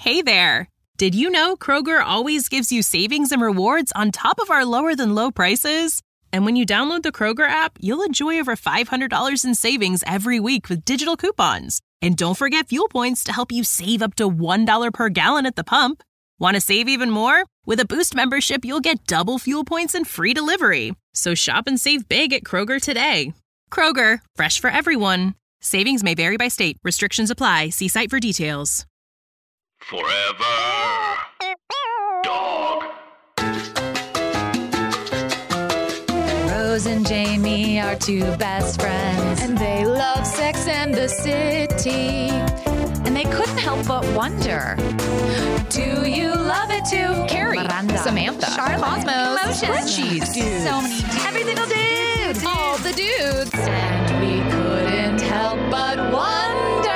Hey there! Did you know Kroger always gives you savings and rewards on top of our lower-than-low prices? And when you download the Kroger app, you'll enjoy over $500 in savings every week with digital coupons. And don't forget fuel points to help you save up to $1 per gallon at the pump. Want to save even more? With a Boost membership, you'll get double fuel points and free delivery. So shop and save big at Kroger today. Kroger, fresh for everyone. Savings may vary by state. Restrictions apply. See site for details. Forever Dog. Rose and Jamie are two best friends, and they love Sex and the City. And they couldn't help but wonder, do you love it too? Carrie, Miranda, Samantha, Charlotte, Cosmos, Emotions, dudes. So many dudes. Every single dude. All the dudes. And we couldn't help but wonder.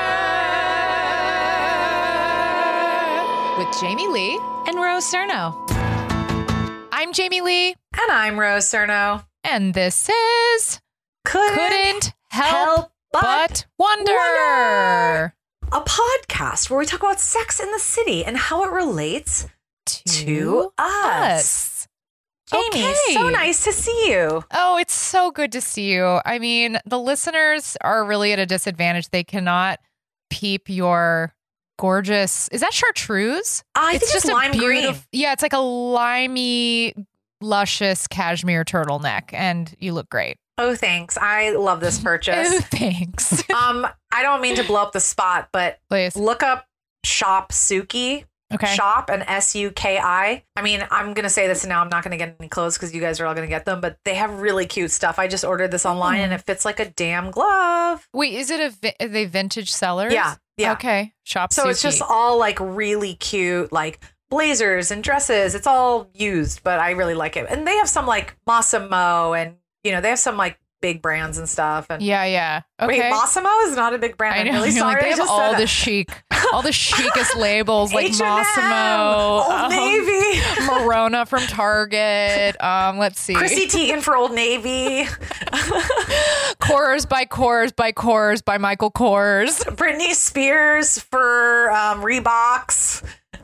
With Jamie Lee and Rose Cerno. I'm Jamie Lee. And I'm Rose Cerno. And this is Couldn't Help But Wonder. A podcast where we talk about Sex in the City and how it relates to us. Jamie, Okay. so nice to see you. Oh, it's so good to see you. I mean, the listeners are really at a disadvantage. They cannot peep your gorgeous. Is that chartreuse? I think it's lime green. Yeah, it's like a limey, luscious cashmere turtleneck, and you look great. Oh, thanks. I love this purchase. Oh, thanks. I don't mean to blow up the spot, but Please. look up Shop Suki. Okay. Shop and SUKI. I mean, I'm going to say this and now I'm not going to get any clothes because you guys are all going to get them, but they have really cute stuff. I just ordered this online and it fits like a damn glove. Wait, is it are they vintage sellers? Yeah. Okay. Shop So it's Suki. just all like really cute, like blazers and dresses. It's all used, but I really like it. And they have some like Massimo and, you know, they have some like big brands and stuff. And Yeah. Okay. Wait, Massimo is not a big brand. I know. I'm really You're sorry. like, they I have just all said the it. chic, all the chicest labels like H&M, Massimo, Old Navy, Morona from Target. Let's see, Chrissy Teigen for Old Navy, Kors by Kors by Kors by Michael Kors. Britney Spears for Reeboks.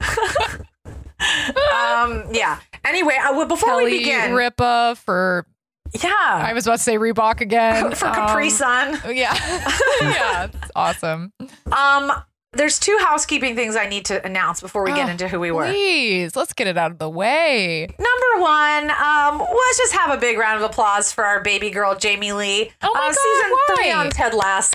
Yeah. Anyway, before Kelly we begin, Ripa for yeah, I was about to say Reebok again for Capri Sun. Yeah, yeah, it's awesome. There's two housekeeping things I need to announce before we get into who we were. Please, let's get it out of the way. Number one, let's just have a big round of applause for our baby girl, Jamie Lee. Oh my God, season 3 why? on Ted Lasso.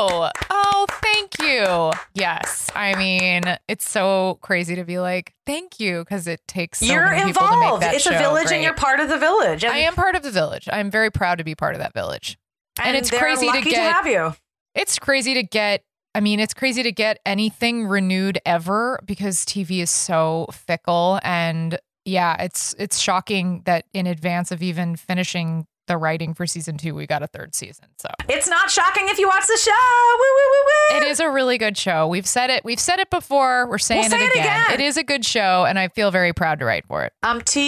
Oh, thank you. Yes. I mean, it's so crazy to be like, thank you, because it takes so You're many people to make involved. that It's show a village great. and you're part of the village. And, I am part of the village. I'm very proud to be part of that village. And it's they're crazy lucky to get have you. It's crazy to get it's crazy to get anything renewed ever because TV is so fickle. And yeah, it's shocking that in advance of even finishing the writing for season 2, we got a 3rd season. So It's not shocking if you watch the show. Woo, woo, woo, woo. it is a really good show. We've said it before. We're saying We'll say it it again. It is a good show, and I feel very proud to write for it.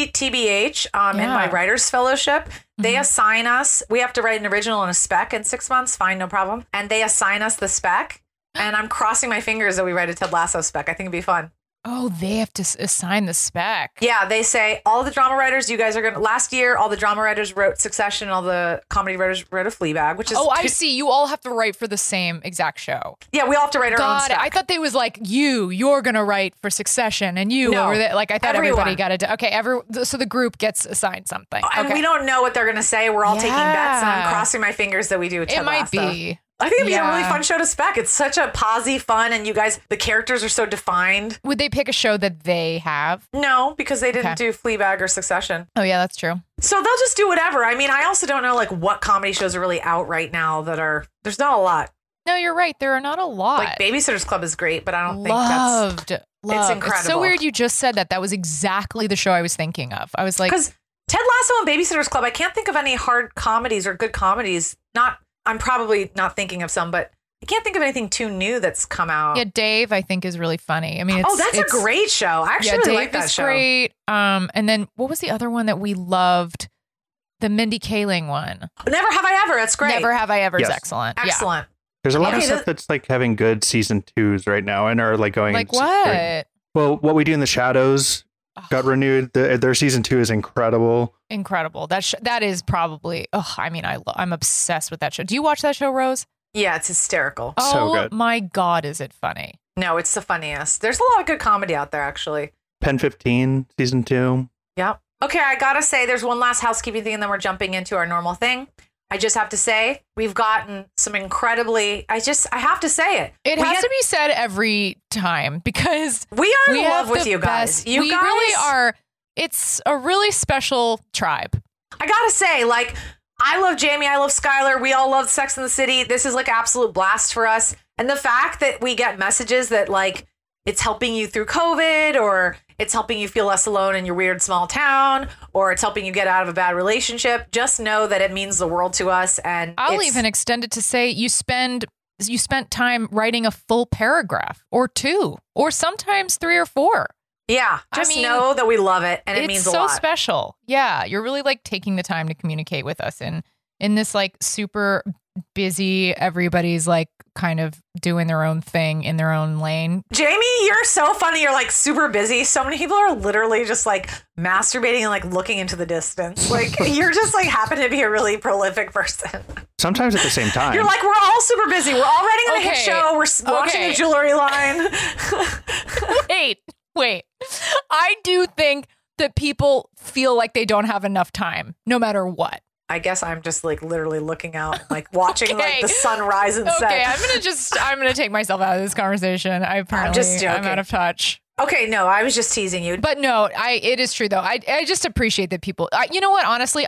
TBH, in Yeah. my writers fellowship, they assign us, we have to write an original and a spec in 6 months. Fine, no problem. And they assign us the spec. And I'm crossing my fingers that we write a Ted Lasso spec. I think it'd be fun. Oh, they have to assign the spec. Yeah, they say all the drama writers, you guys are going to, last year, all the drama writers wrote Succession, all the comedy writers wrote a Fleabag, which is. Oh, I see. You all have to write for the same exact show. Yeah, we all have to write our own Got it. spec. I thought they was like you're gonna write for Succession, and you No, over there. Like I thought everyone. everybody got to. Okay, so the group gets assigned something. And Okay. we don't know what they're going to say. We're all taking bets, and I'm Yeah. crossing my fingers that we do a Ted It might Lasso. be. I think it'd be a really Yeah. fun show to spec. It's such a posy fun, and you guys, the characters are so defined. Would they pick a show that they have? No, because they didn't Okay. do Fleabag or Succession. Oh yeah, that's true. So they'll just do whatever. I mean, I also don't know like what comedy shows are really out right now that are, there's not a lot. No, you're right. There are not a lot. Like Babysitter's Club is great, but I don't think Loved. It's incredible. It's so weird you just said that. That was exactly the show I was thinking of. I was like, because Ted Lasso and Babysitter's Club, I can't think of any hard comedies or good comedies. I'm probably not thinking of some, but I can't think of anything too new that's come out. yeah, Dave, I think is really funny. I mean, that's a great show. I actually really Dave like that is show. great. And then what was the other one that we loved? The Mindy Kaling one. Never Have I Ever. That's great. Never Have I Ever is Yes. excellent. Excellent. There's a lot of Okay, stuff that's like having good season 2s right now and are like going Like in what? Well, What We Do in the Shadows got renewed. Their season 2 is incredible. Incredible. That is probably. Oh, I mean, I'm obsessed with that show. Do you watch that show, Rose? Yeah, it's hysterical. So good. Oh my God, is it funny? No, it's the funniest. There's a lot of good comedy out there, actually. Pen 15, season 2. Yep. Okay, I gotta say, there's one last housekeeping thing, and then we're jumping into our normal thing. I just have to say, we've gotten some incredibly. I have to say it. It has to be said every time because we are in have love with the you guys. best- we really are. It's a really special tribe. I gotta say, like, I love Jamie. I love Skylar. We all love Sex and the City. This is like absolute blast for us. And the fact that we get messages that like it's helping you through COVID, or it's helping you feel less alone in your weird small town, or it's helping you get out of a bad relationship, just know that it means the world to us. And I'll even extend it to say you spent time writing a full paragraph or 2 or sometimes 3 or 4. Yeah, just know that we love it, and it means a lot. It's so special. Yeah, you're really like taking the time to communicate with us in this like super busy, everybody's like kind of doing their own thing in their own lane. Jamie, you're so funny. You're like super busy. So many people are literally just like masturbating and like looking into the distance. Like you're just like happen to be a really prolific person. Sometimes at the same time. You're like, we're all super busy. We're all writing a hit show. We're launching a jewelry line. Wait. I do think that people feel like they don't have enough time, no matter what. I guess I'm just like literally looking out, like watching like the sun rise and set. Okay, I'm gonna take myself out of this conversation. I'm out of touch. Okay, no, I was just teasing you. But no, it is true though. I just appreciate that people. You know what? Honestly,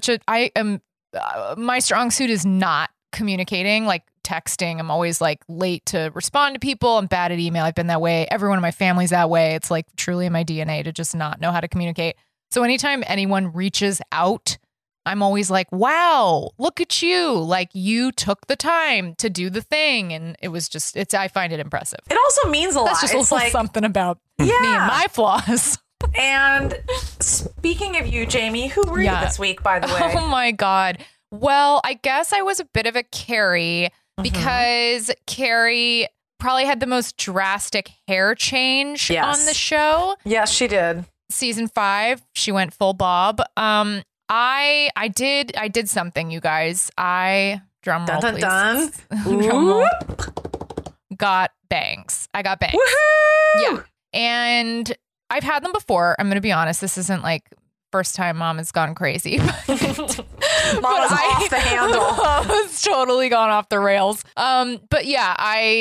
my strong suit is not communicating, like texting. I'm always like late to respond to people. I'm bad at email. I've been that way. Everyone in my family's that way. It's like truly in my DNA to just not know how to communicate. So anytime anyone reaches out, I'm always like, wow, look at you. Like you took the time to do the thing. And it was just, I find it impressive. It also means a lot. That's just it's like something about me and my flaws. And speaking of you, Jamie, who were you this week, by the way? Oh my God. Well, I guess I was a bit of a Carrie because Carrie probably had the most drastic hair change on the show. Yes, she did. Season 5, she went full bob. I did something, you guys. Drum roll, please. Dun. Drum roll. Got bangs. I got bangs. Woohoo! Yeah. And I've had them before. I'm going to be honest. This isn't like first time mom has gone crazy. Mama's off the handle. Mama's totally gone off the rails. But yeah,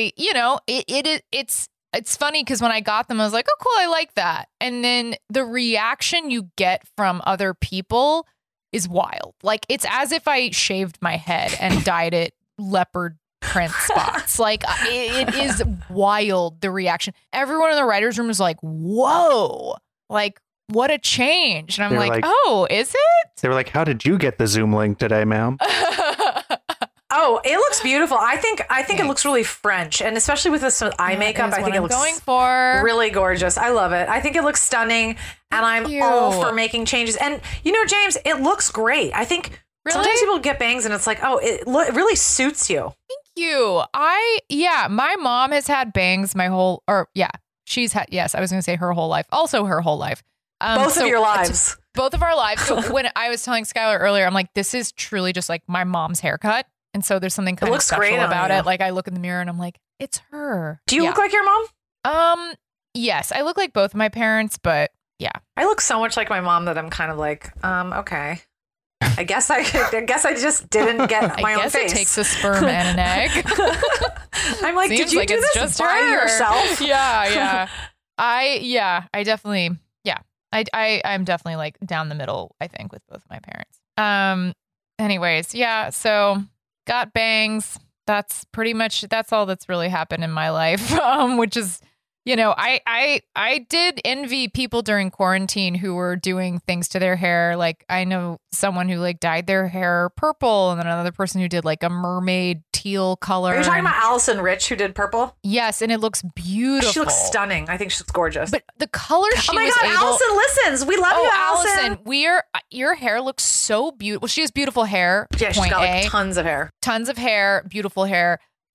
it's funny because when I got them, I was like, oh, cool, I like that. And then the reaction you get from other people is wild. Like, it's as if I shaved my head and dyed it leopard print spots. Like, it is wild, the reaction. Everyone in the writer's room was like, whoa, like, what a change. And I'm like, oh, is it? They were like, how did you get the Zoom link today, ma'am? Oh, it looks beautiful. I think it looks really French, and especially with this eye makeup, I think it looks going for. Really gorgeous. I love it. I think it looks stunning, and I'm all for making changes. And you know, James, it looks great. I think sometimes people get bangs, and it's like, oh, it really suits you. Thank you. My mom has had bangs she's had. Yes, I was going to say her whole life. Also, her whole life. Both of your lives. Both of our lives. So when I was telling Skylar earlier, I'm like, this is truly just like my mom's haircut. And so there's something kind of special about it. Like I look in the mirror and I'm like, it's her. Do you look like your mom? Yes, I look like both of my parents, but yeah. I look so much like my mom that I'm kind of like, okay. I guess I just didn't get my own face. I guess it takes a sperm and an egg. I'm like, did you do this just by yourself? Yeah. I definitely, I'm definitely like down the middle, I think, with both of my parents. Anyways, yeah, so got bangs. That's all that's really happened in my life, which is, I did envy people during quarantine who were doing things to their hair. Like I know someone who like dyed their hair purple, and then another person who did like a mermaid teal color. Are you talking about Allison Rich who did purple? Yes, and it looks beautiful. She looks stunning. I think she looks gorgeous. But the color she was able... Oh my God, Allison listens. We love you, Allison. Your hair looks so beautiful. She has beautiful hair. Yeah, she's got like tons of hair. Tons of hair, beautiful hair.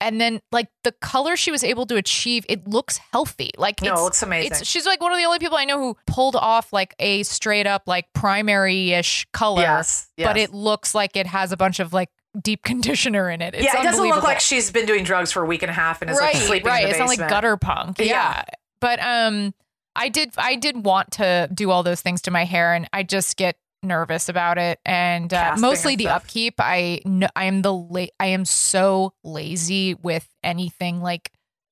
And then like the color she was able to achieve, it looks healthy. Like No, it looks amazing. She's like one of the only people I know who pulled off like a straight up like primary-ish color. Yes. But it looks like it has a bunch of like deep conditioner in it. It's it doesn't look unbelievable. like she's been doing drugs for a week and a half and is like sleeping in the It's not basement. like gutter punk. Yeah. But I did want to do all those things to my hair, and I just get nervous about it, and Casting mostly and the stuff. upkeep. I am so lazy with anything like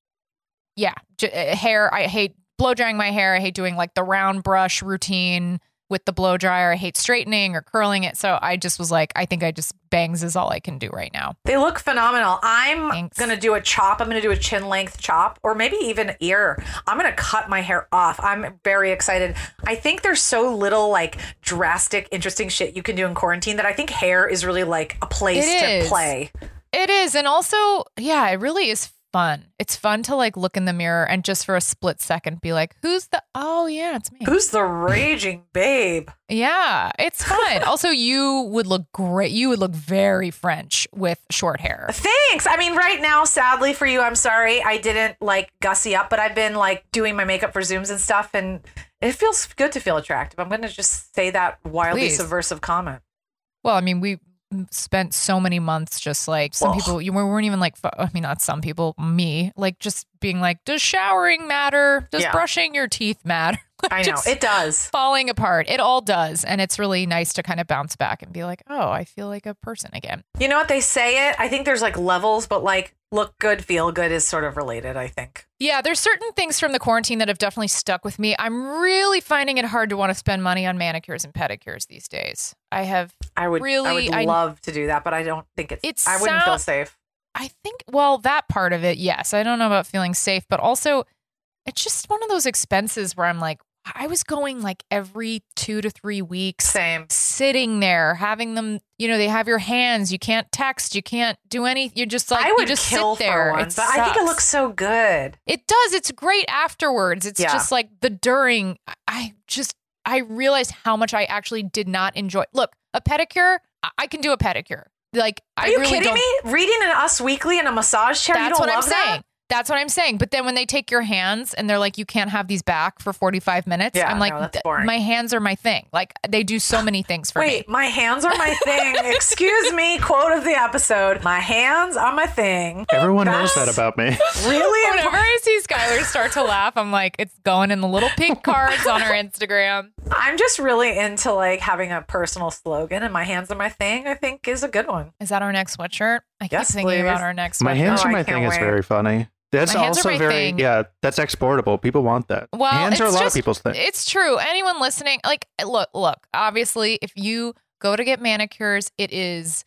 hair. I hate blow drying my hair. I hate doing like the round brush routine with the blow dryer. I hate straightening or curling it. So I just was like, I think bangs is all I can do right now. They look phenomenal. I'm Thanks. going to do a chop. I'm going to do a chin length chop or maybe even ear. I'm going to cut my hair off. I'm very excited. I think there's so little like drastic, interesting shit you can do in quarantine that I think hair is really like a place to play. It is. And also, it really is fun. It's fun to like look in the mirror and just for a split second be like, it's me. Who's the raging babe? Yeah, it's fun. Also, you would look great. You would look very French with short hair. Thanks. I mean, right now, sadly for you, I'm sorry I didn't like gussy up, but I've been like doing my makeup for Zooms and stuff, and it feels good to feel attractive. I'm going to just say that wildly Please. subversive comment. Well, I mean, we spent so many months just like some people, we weren't even like, not some people, me, like just being like, does showering matter? Does brushing your teeth matter? I know, it does. Falling apart. It all does. And it's really nice to kind of bounce back and be like, oh, I feel like a person again. You know what they say it? I think there's like levels, but like look good, feel good is sort of related, I think. Yeah, there's certain things from the quarantine that have definitely stuck with me. I'm really finding it hard to want to spend money on manicures and pedicures these days. I would love to do that, but I don't think I wouldn't feel safe. I think, well, that part of it, yes. I don't know about feeling safe, but also it's just one of those expenses where I'm like, I was going like every 2 to 3 weeks. Same. Sitting there, having them, they have your hands. You can't text. You can't do anything. You're just like, I would you just kill sit there. for one, It but I think it looks so good. It does. It's great afterwards. It's just like the during. I realized how much I actually did not enjoy. Look, a pedicure, I can do a pedicure. Like, Are you kidding me? Reading an Us Weekly in a massage chair, you don't love that? That's what I'm saying. But then when they take your hands and they're like, you can't have these back for 45 minutes. I'm like, that's boring. My hands are my thing. Like they do so many things for me. Wait, my hands are my thing. Excuse me. Quote of the episode. My hands are my thing. Everyone knows that about me. Really? Whenever I see Skylar start to laugh, I'm like, it's going in the little pink cards on her Instagram. I'm just really into like having a personal slogan, and my hands are my thing, I think is a good one. Is that our next sweatshirt? I keep Yes, thinking please. about our next My sweatshirt. hands are I my can't thing is wait. very funny. That's My hands are also my very, thing. that's exportable. People want that. Well, hands are a it's lot of just- people's thing. It's true. Anyone listening, like, look, obviously, if you go to get manicures, it's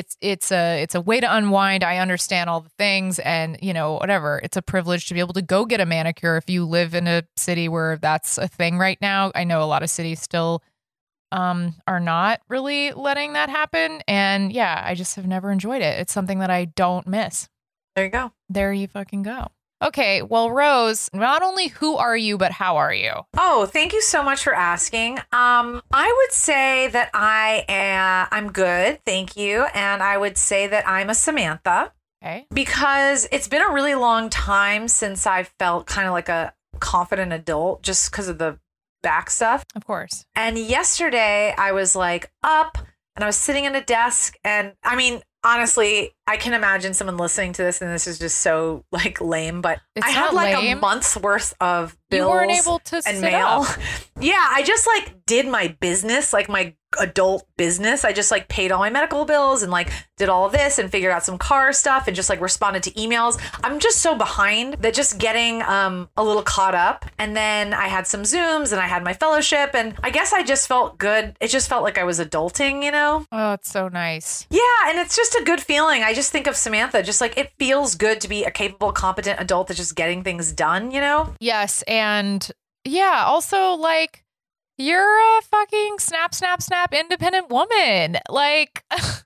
a way to unwind. I understand all the things and, whatever. It's a privilege to be able to go get a manicure if you live in a city where that's a thing right now. I know a lot of cities still are not really letting that happen. And yeah, I just have never enjoyed it. It's something that I don't miss. There you go. There you fucking go. Okay, well, Rose, not only who are you, but how are you? Oh, thank you so much for asking. I would say that I'm good, thank you, and I would say that I'm a Samantha. Okay. Because it's been a really long time since I felt kind of like a confident adult, just because of the back stuff. Of course. And yesterday I was like up and I was sitting at a desk, and I mean, honestly, I can imagine someone listening to this and this is just so like lame, but It's I had not like lame. a month's worth of bills You weren't able to and sit mail. up. Yeah, I just like did my business, like my adult business. I just like paid all my medical bills and like did all of this and figured out some car stuff and just like responded to emails. I'm just so behind that just getting a little caught up. And then I had some Zooms and I had my fellowship, and I guess I just felt good. It just felt like I was adulting, Oh, it's so nice. Yeah, and it's just a good feeling. I just think of Samantha, just like it feels good to be a capable, competent adult that's just getting things done, Yes, and yeah, also like you're a fucking snap independent woman. Like,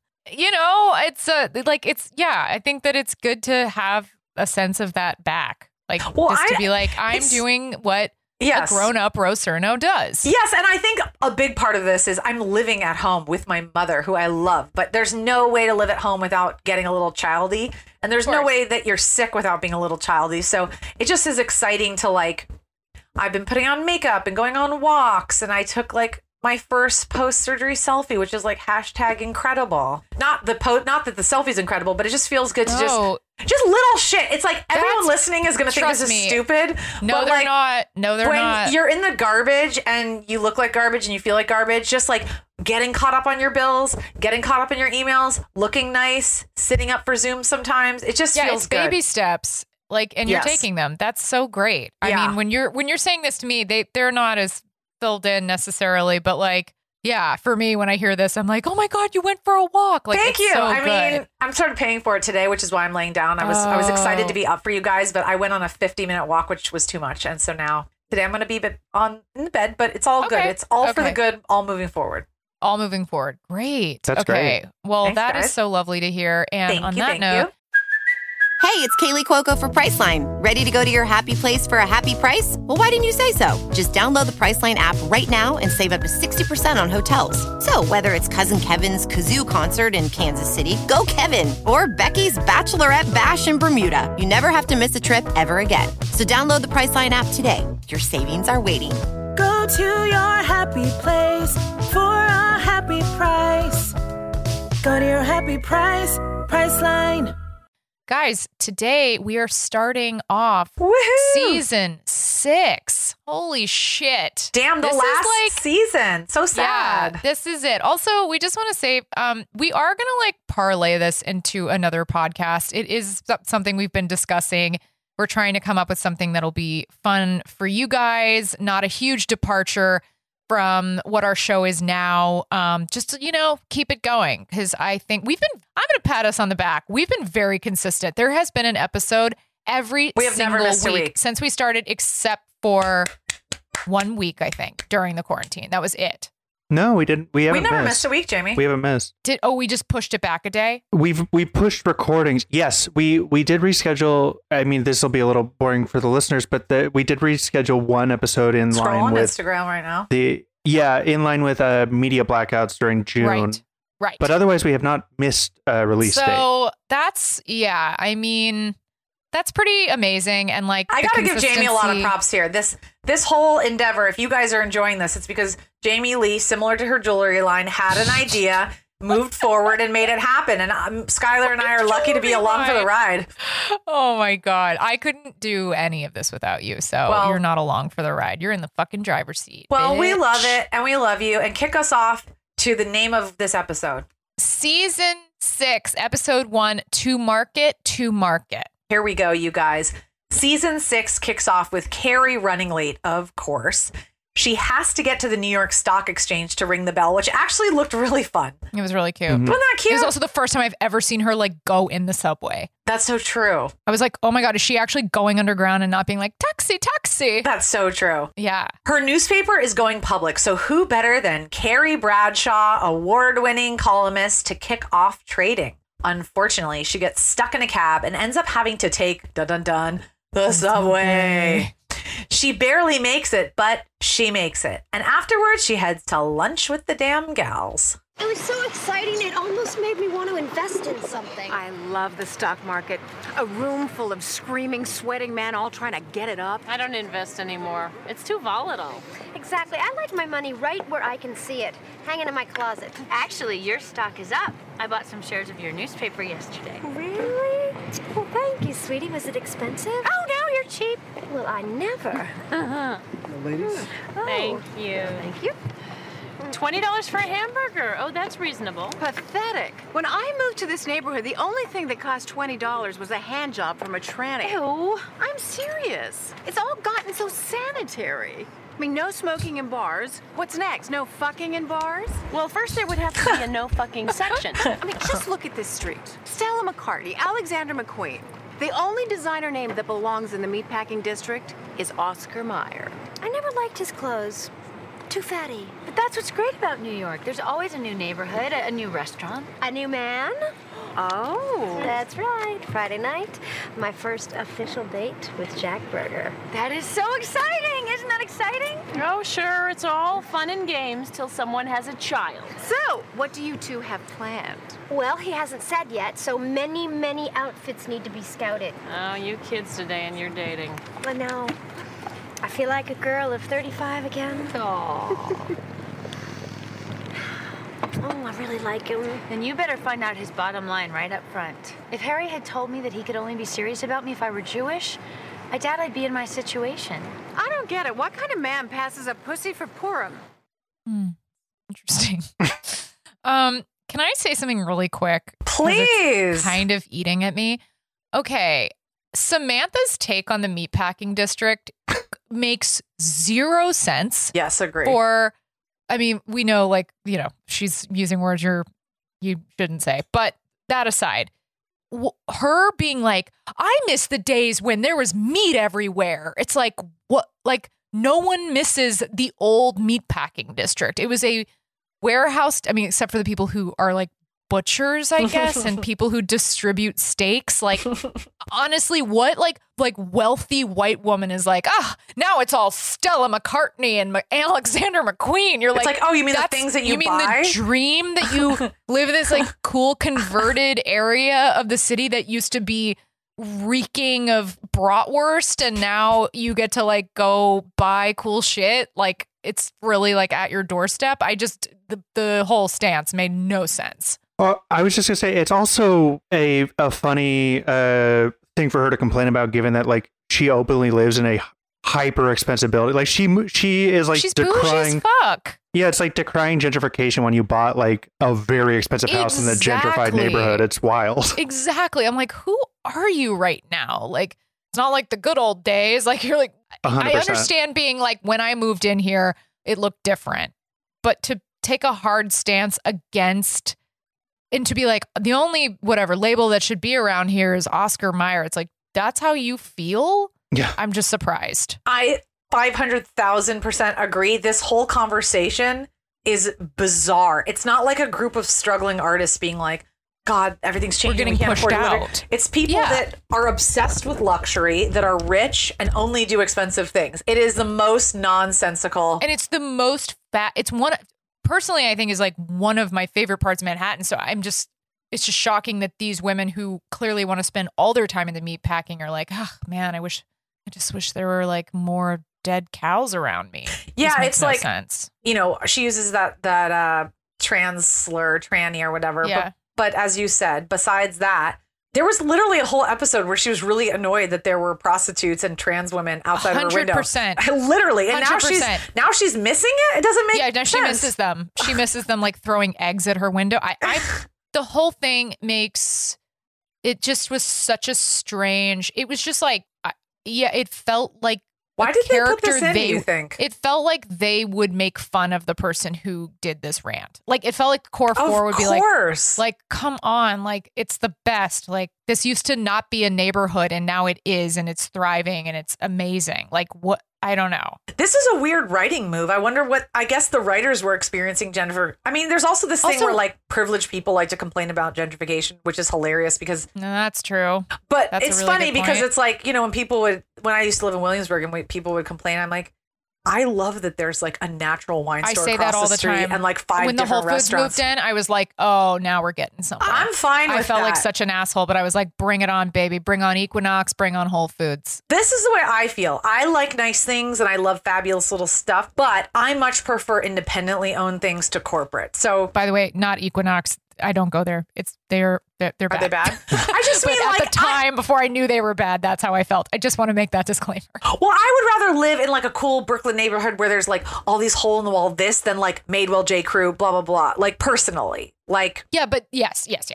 I think that it's good to have a sense of that back. Like, Well, just to be like, I'm it's- doing what Yes. a grown-up Rosurno does. Yes, and I think a big part of this is I'm living at home with my mother, who I love, but there's no way to live at home without getting a little childy, and there's no way that you're sick without being a little childy. So it just is exciting to like, I've been putting on makeup and going on walks, and I took like my first post-surgery selfie, which is like #incredible. Not that the selfie's incredible, but it just feels good to just little shit. It's like everyone listening is going to think this is stupid. No, but they're like, not. No, they're not. When you're in the garbage and you look like garbage and you feel like garbage, just like getting caught up on your bills, getting caught up in your emails, looking nice, sitting up for Zoom sometimes. It just feels it's good. baby steps. Like, and you're taking them. That's so great. I mean, when you're saying this to me, they're not as filled in necessarily, but like, yeah, for me, when I hear this, I'm like, oh my God, you went for a walk. Like, Thank you. So I mean, I'm sort of paying for it today, which is why I'm laying down. I was excited to be up for you guys, but I went on a 50-minute walk, which was too much. And so now today I'm going to be in the bed, but it's all good. It's all for the good, all moving forward. All moving forward. Great. That's great. Well, Thanks, that guys. is so lovely to hear. And on that note, Hey, it's Kaylee Cuoco for Priceline. Ready to go to your happy place for a happy price? Well, why didn't you say so? Just download the Priceline app right now and save up to 60% on hotels. So whether it's Cousin Kevin's Kazoo Concert in Kansas City, go Kevin, or Becky's Bachelorette Bash in Bermuda, you never have to miss a trip ever again. So download the Priceline app today. Your savings are waiting. Go to your happy place for a happy price. Go to your happy price, Priceline. guys, today we are starting off season 6. Holy shit. Damn, the last season. So sad. Yeah, this is it. Also, we just want to say we are going to like parlay this into another podcast. It is something we've been discussing. We're trying to come up with something that'll be fun for you guys, not a huge departure from what our show is now. Just to, keep it going, because I think I'm going to pat us on the back. We've been very consistent. There has been an episode every single week since we started, except for 1 week, I think, during the quarantine. That was it. No, we didn't. We haven't never missed a week, Jamie. We haven't missed. We just pushed it back a day? We pushed recordings. Yes, we did reschedule. I mean, this will be a little boring for the listeners, but we did reschedule one episode in Scroll line on with Instagram right now. in line with media blackouts during June. Right. But otherwise, we have not missed a release date. So that's that's pretty amazing. And like, I gotta give Jamie a lot of props here. This whole endeavor, if you guys are enjoying this, it's because Jamie Lee, similar to her jewelry line, had an idea, moved forward, and made it happen. And Skylar and I are lucky to be along for the ride. Oh my God. I couldn't do any of this without you. So you're not along for the ride. You're in the fucking driver's seat. Well, bitch. we love it and we love you. And kick us off to the name of this episode. Season 6, episode 1, To Market. Here we go, you guys. Season 6 kicks off with Carrie running late, of course. She has to get to the New York Stock Exchange to ring the bell, which actually looked really fun. It was really cute. Wasn't that cute? It was also the first time I've ever seen her like go in the subway. That's so true. I was like, oh my God, is she actually going underground and not being like, taxi, taxi? That's so true. Yeah. Her newspaper is going public, so who better than Carrie Bradshaw, award-winning columnist, to kick off trading? Unfortunately, she gets stuck in a cab and ends up having to take, the subway. She barely makes it, but she makes it. And afterwards, she heads to lunch with the damn gals. It was so exciting, it almost made me want to invest in something. I love the stock market. A room full of screaming, sweating men all trying to get it up. I don't invest anymore. It's too volatile. Exactly. I like my money right where I can see it, hanging in my closet. Actually, your stock is up. I bought some shares of your newspaper yesterday. Really? Well, thank you, sweetie. Was it expensive? Oh, no, you're cheap. Well, I never. Ladies? Oh. Thank you. Thank you. $20 for a hamburger. Oh, that's reasonable. Pathetic. When I moved to this neighborhood, the only thing that cost $20 was a hand job from a tranny. Ew. I'm serious. It's all gotten so sanitary. I mean, no smoking in bars. What's next? No fucking in bars? Well, first there would have to be a no fucking section. I mean, just look at this street. Stella McCartney, Alexander McQueen. The only designer name that belongs in the meatpacking district is Oscar Mayer. I never liked his clothes. Too fatty. But that's what's great about New York. There's always a new neighborhood, a new restaurant. A new man? Oh. That's right. Friday night, my first official date with Jack Berger. That is so exciting. Isn't that exciting? Oh, sure, it's all fun and games till someone has a child. So, what do you two have planned? Well, he hasn't said yet, so many, many outfits need to be scouted. Oh, you kids today and your dating. I know. I feel like a girl of 35 again. Oh. Oh, I really like him. Then you better find out his bottom line right up front. If Harry had told me that he could only be serious about me if I were Jewish, I doubt I'd be in my situation. I don't get it. What kind of man passes a pussy for Purim? Interesting. Can I say something really quick? 'Cause Please. It's kind of eating at me. Okay. Samantha's take on the meatpacking district makes zero sense. Yes, agree. Or, I mean, we know, like, you know, she's using words you shouldn't say. But that aside, her being like, I miss the days when there was meat everywhere. It's like, what? Like, no one misses the old meatpacking district. It was a warehouse. I mean, except for the people who are like butchers, I guess, and people who distribute steaks. Like, honestly, what like wealthy white woman is like, now it's all Stella McCartney and Alexander McQueen. You're it's like, oh, you mean the things that you mean buy? The dream that you live in this like cool converted area of the city that used to be reeking of bratwurst, and now you get to like go buy cool shit. Like, it's really like at your doorstep. The whole stance made no sense. Well, I was just gonna say it's also a funny thing for her to complain about, given that like she openly lives in a hyper expensive building. Like she is like she's decrying. bougie as fuck. Yeah, it's like decrying gentrification when you bought like a very expensive house in the gentrified neighborhood. It's wild. Exactly. I'm like, who are you right now? Like, it's not like the good old days. Like, you're like, 100%. I understand being like, when I moved in here, it looked different. But to take a hard stance against, and to be like, the only whatever label that should be around here is Oscar Mayer. It's like, that's how you feel? Yeah. I'm just surprised. I 500,000% agree. This whole conversation is bizarre. It's not like a group of struggling artists being like, God, everything's changing. We're getting we can't pushed afford to live out. here." It's people that are obsessed with luxury, that are rich and only do expensive things. It is the most nonsensical. And it's the most it's one, personally, I think is like one of my favorite parts of Manhattan. So it's just shocking that these women who clearly want to spend all their time in the meat packing are like, oh man, I just wish there were like more dead cows around me. Yeah, makes it's no like, sense. You know, she uses that trans slur, tranny or whatever. Yeah. But as you said, besides that, there was literally a whole episode where she was really annoyed that there were prostitutes and trans women outside of her window. 100%. Literally. And 100%. now she's missing it. It doesn't make sense. Yeah, now she misses them. She misses them like throwing eggs at her window. The whole thing makes, it just was such a strange, it was just like, it felt like why did they put this in, do you think? It felt like they would make fun of the person who did this rant. Like, it felt like Core 4 would be like, come on, like, it's the best. Like, this used to not be a neighborhood and now it is, and it's thriving and it's amazing. Like, what? I don't know. This is a weird writing move. I wonder what, I guess the writers were experiencing gentrification. I mean, there's also this thing where like privileged people like to complain about gentrification, which is hilarious because. No, that's true. But that's it's a really funny good because point. it's like, you know, when I used to live in Williamsburg and people would complain, I'm like, I love that there's like a natural wine store I say across that all the the street time. and like 5 when the different Whole Foods restaurants. moved in, I was like, oh, now we're getting something. I'm fine with I felt like that. such an asshole, but I was like, bring it on, baby. Bring on Equinox, bring on Whole Foods. This is the way I feel. I like nice things and I love fabulous little stuff, but I much prefer independently owned things to corporate. So, by the way, not Equinox. I don't go there. They're bad. Are they bad? I just mean at like the time before I knew they were bad, that's how I felt. I just want to make that disclaimer. Well, I would rather live in like a cool Brooklyn neighborhood where there's like all these hole in the wall this than like Madewell, J. Crew, blah, blah, blah. Like personally, like. Yeah, but yes. Yeah.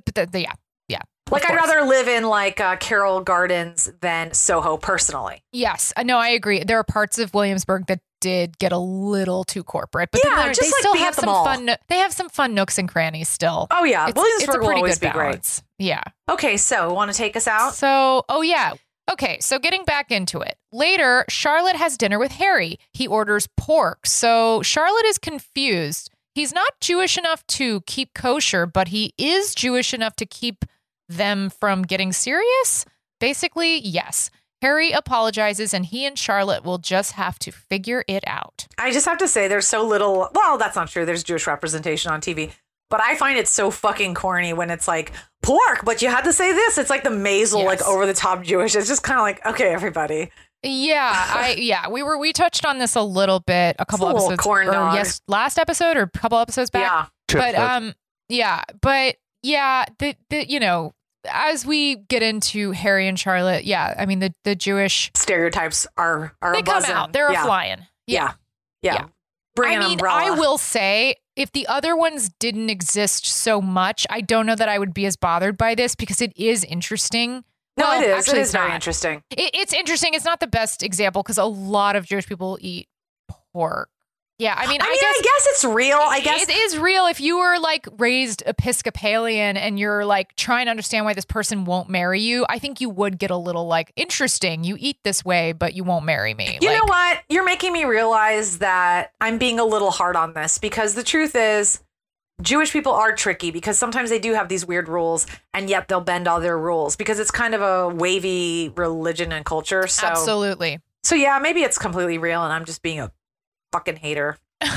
Like I'd rather live in like Carroll Gardens than Soho personally. Yes. No, I agree. There are parts of Williamsburg that did get a little too corporate, but Yeah, they just like still be have at the some mall. fun. They have some fun nooks and crannies still. Oh yeah, Williamsburg it's a will pretty always good be great. balance. Yeah. Okay, so want to take us out? So, okay, so getting back into it. Later, Charlotte has dinner with Harry. He orders pork. So Charlotte is confused. He's not Jewish enough to keep kosher, but he is Jewish enough to keep them from getting serious. Basically, yes. Harry apologizes and he and Charlotte will just have to figure it out. I just have to say there's so little, well, that's not true. There's Jewish representation on TV. But I find it so fucking corny when it's like pork, but you had to say this. It's like the Maisel, like over the top Jewish. It's just kind of like, okay, everybody. Yeah, we touched on this a little bit a couple episodes last episode or a couple episodes back. Yeah. The you know, as we get into Harry and Charlotte, I mean the Jewish stereotypes are they come out. They're flying. Yeah. Bring an umbrella. I will say, if the other ones didn't exist so much, I don't know that I would be as bothered by this because it is interesting. No, it is. Actually, it is very interesting. It's interesting. It's not the best example because a lot of Jewish people eat pork. Yeah, I guess it's real. I guess it is real. If you were like raised Episcopalian and you're like trying to understand why this person won't marry you, I think you would get a little like interesting. You eat this way, but you won't marry me. You know what? You're making me realize that I'm being a little hard on this because the truth is Jewish people are tricky because sometimes they do have these weird rules and yet they'll bend all their rules because it's kind of a wavy religion and culture. So absolutely. So yeah, maybe it's completely real and I'm just being a fucking hater.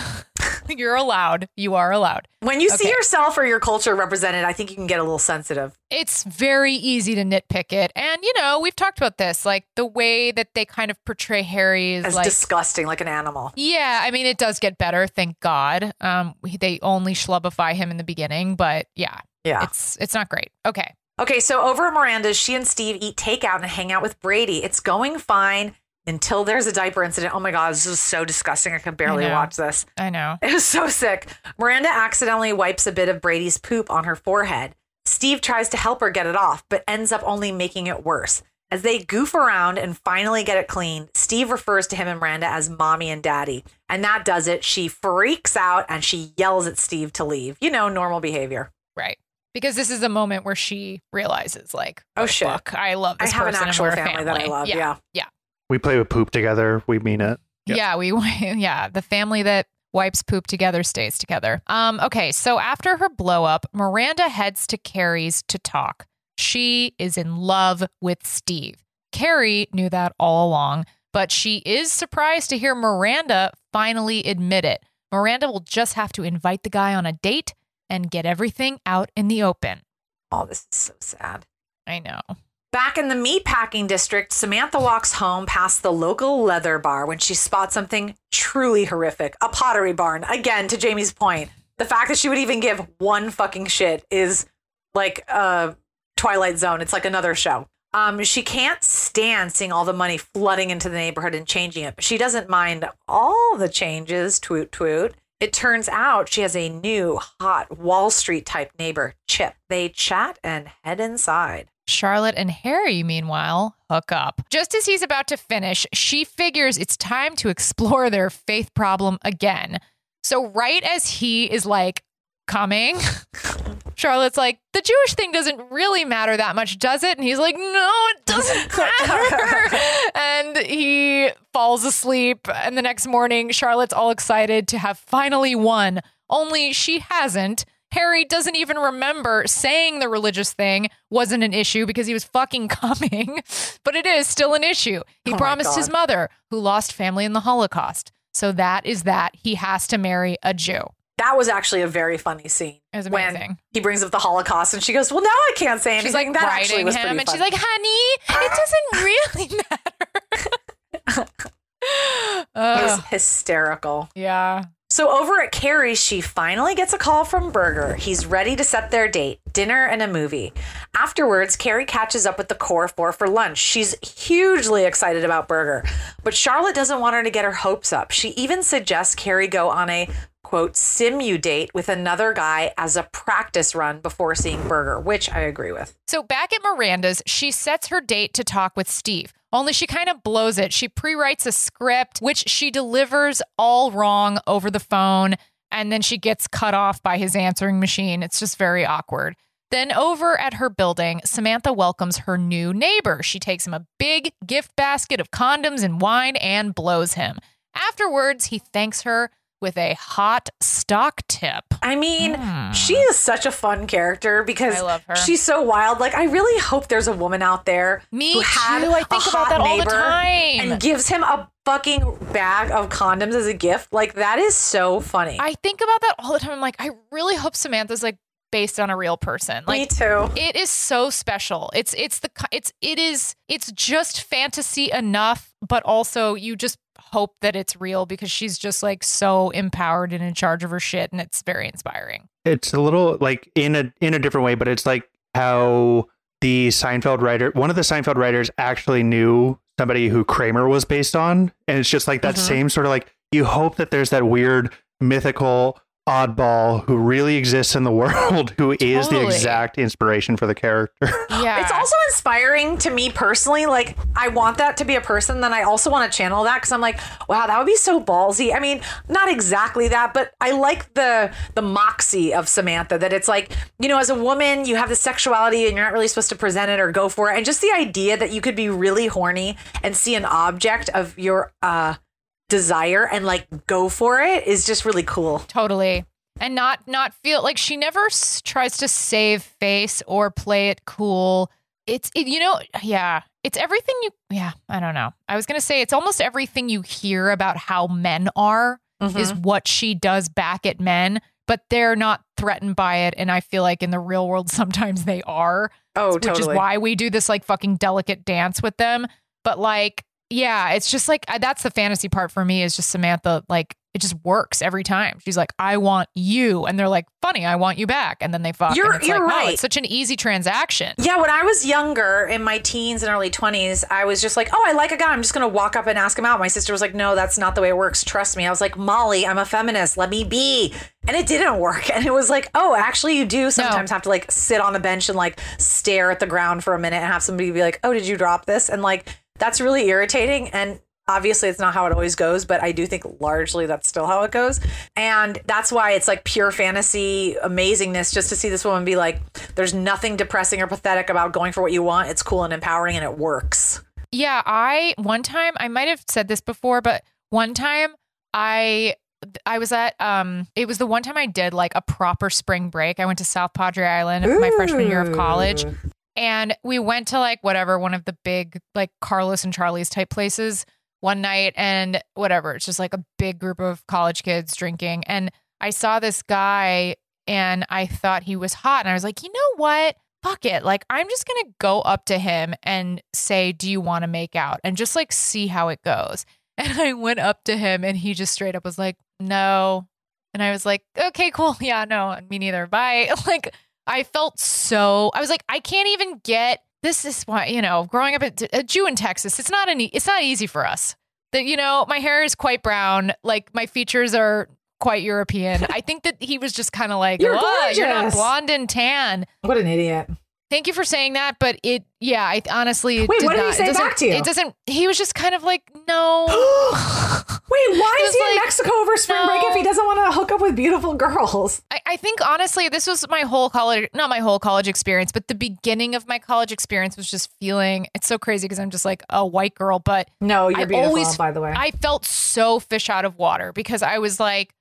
You're allowed. You are allowed. When you see yourself or your culture represented, I think you can get a little sensitive. It's very easy to nitpick it. And, you know, we've talked about this, like the way that they kind of portray Harry as like disgusting, like an animal. Yeah. I mean, it does get better. Thank God. They only schlubify him in the beginning, but yeah, it's not great. Okay. So over at Miranda's, she and Steve eat takeout and hang out with Brady. It's going fine. Until there's a diaper incident. Oh my God, this is so disgusting. I can barely watch this. I know. It was so sick. Miranda accidentally wipes a bit of Brady's poop on her forehead. Steve tries to help her get it off, but ends up only making it worse. As they goof around and finally get it clean, Steve refers to him and Miranda as mommy and daddy. And that does it. She freaks out and she yells at Steve to leave. You know, normal behavior. Right. Because this is a moment where she realizes like, oh shit, fuck, I love this person. I have an actual family that I love. Yeah. We play with poop together. We mean it. Yeah, the family that wipes poop together stays together. Okay, so after her blow up, Miranda heads to Carrie's to talk. She is in love with Steve. Carrie knew that all along, but she is surprised to hear Miranda finally admit it. Miranda will just have to invite the guy on a date and get everything out in the open. Oh, this is so sad. I know. Back in the meatpacking district, Samantha walks home past the local leather bar when she spots something truly horrific. A Pottery Barn. Again, to Jamie's point, the fact that she would even give one fucking shit is like Twilight Zone. It's like another show. She can't stand seeing all the money flooding into the neighborhood and changing it, but she doesn't mind all the changes, twoot twoot. It turns out she has a new, hot Wall Street type neighbor, Chip. They chat and head inside. Charlotte and Harry, meanwhile, hook up. Just as he's about to finish, she figures it's time to explore their faith problem again. So right as he is like coming, Charlotte's like, the Jewish thing doesn't really matter that much, does it? And he's like, no, it doesn't matter. And he falls asleep. And the next morning, Charlotte's all excited to have finally won. Only she hasn't. Harry doesn't even remember saying the religious thing wasn't an issue because he was fucking coming, but it is still an issue. He promised his mother, who lost family in the Holocaust. So that is that. He has to marry a Jew. That was actually a very funny scene. It was amazing. When he brings up the Holocaust and she goes, well, now I can't say anything. She's like that writing was him and funny. she's like, honey, it doesn't really matter. It was hysterical. Yeah. So over at Carrie's, she finally gets a call from Berger. He's ready to set their date, dinner and a movie. Afterwards, Carrie catches up with the core four for lunch. She's hugely excited about Berger, but Charlotte doesn't want her to get her hopes up. She even suggests Carrie go on a, quote, simu date with another guy as a practice run before seeing Berger, which I agree with. So back at Miranda's, she sets her date to talk with Steve. Only she kind of blows it. She pre-writes a script, which she delivers all wrong over the phone, and then she gets cut off by his answering machine. It's just very awkward. Then over at her building, Samantha welcomes her new neighbor. She takes him a big gift basket of condoms and wine and blows him. Afterwards, he thanks her with a hot stock tip. I mean, she is such a fun character because I love her. She's so wild. Like, I really hope there's a woman out there Me who had too. I think a about hot that all the neighbor time. and gives him a fucking bag of condoms as a gift. Like, that is so funny. I think about that all the time. I'm like, I really hope Samantha's like based on a real person. Like, Me too. It is so special. It's just fantasy enough, but also you just hope that it's real because she's just like so empowered and in charge of her shit, and it's very inspiring. It's a little like in a different way, but it's like how the Seinfeld writer, one of the Seinfeld writers, actually knew somebody who Kramer was based on, and it's just like that same sort of like, you hope that there's that weird mythical oddball who really exists in the world, who is the exact inspiration for the character. Yeah. It's also inspiring to me personally. Like, I want that to be a person. Then I also want to channel that because I'm like, wow, that would be so ballsy. I mean, not exactly that, but I like the moxie of Samantha, that it's like, you know, as a woman, you have the sexuality and you're not really supposed to present it or go for it. And just the idea that you could be really horny and see an object of your desire and like go for it is just really cool. Totally. And not feel like she never tries to save face or play it cool. It's everything I don't know. I was going to say it's almost everything you hear about how men are is what she does back at men, but they're not threatened by it. And I feel like in the real world, sometimes they are. Oh, which is why we do this like fucking delicate dance with them. But like, yeah, it's just like, that's the fantasy part for me, is just Samantha, like, it just works every time. She's like, I want you. And they're like, funny, I want you back. And then they fuck. You're like, right. No, it's such an easy transaction. Yeah, when I was younger, in my teens and early 20s, I was just like, oh, I like a guy. I'm just going to walk up and ask him out. My sister was like, no, that's not the way it works. Trust me. I was like, Molly, I'm a feminist. Let me be. And it didn't work. And it was like, oh, actually, you do sometimes have to like sit on a bench and like stare at the ground for a minute and have somebody be like, oh, did you drop this? And like, that's really irritating. And obviously, it's not how it always goes, but I do think largely that's still how it goes. And that's why it's like pure fantasy amazingness just to see this woman be like, there's nothing depressing or pathetic about going for what you want. It's cool and empowering and it works. Yeah, one time, I might have said this before, but one time I was at, it was the one time I did like a proper spring break. I went to South Padre Island my freshman year of college. And we went to like whatever, one of the big like Carlos and Charlie's type places one night, and whatever. It's just like a big group of college kids drinking. And I saw this guy and I thought he was hot. And I was like, you know what? Fuck it. Like, I'm just going to go up to him and say, do you want to make out? And just like see how it goes. And I went up to him and he just straight up was like, no. And I was like, okay, cool. Yeah, no, me neither. Bye. Like, I felt so, I was like, I can't even get, this is why, you know, growing up a Jew in Texas, it's not easy for us. That, you know, my hair is quite brown, like my features are quite European. I think that he was just kind of like, You're you're not gorgeous. blonde and tan. What an idiot. Thank you for saying that, but I honestly Wait, did what did not, he say back to you? It doesn't, he was just kind of like, no. Wait, why is he in like, Mexico over spring break if he doesn't want to hook up with beautiful girls? I think honestly, this was my whole college, not my whole college experience, but the beginning of my college experience was just feeling, it's so crazy because I'm just like a white girl, but no, you're beautiful, by the way. I felt so fish out of water because I was like,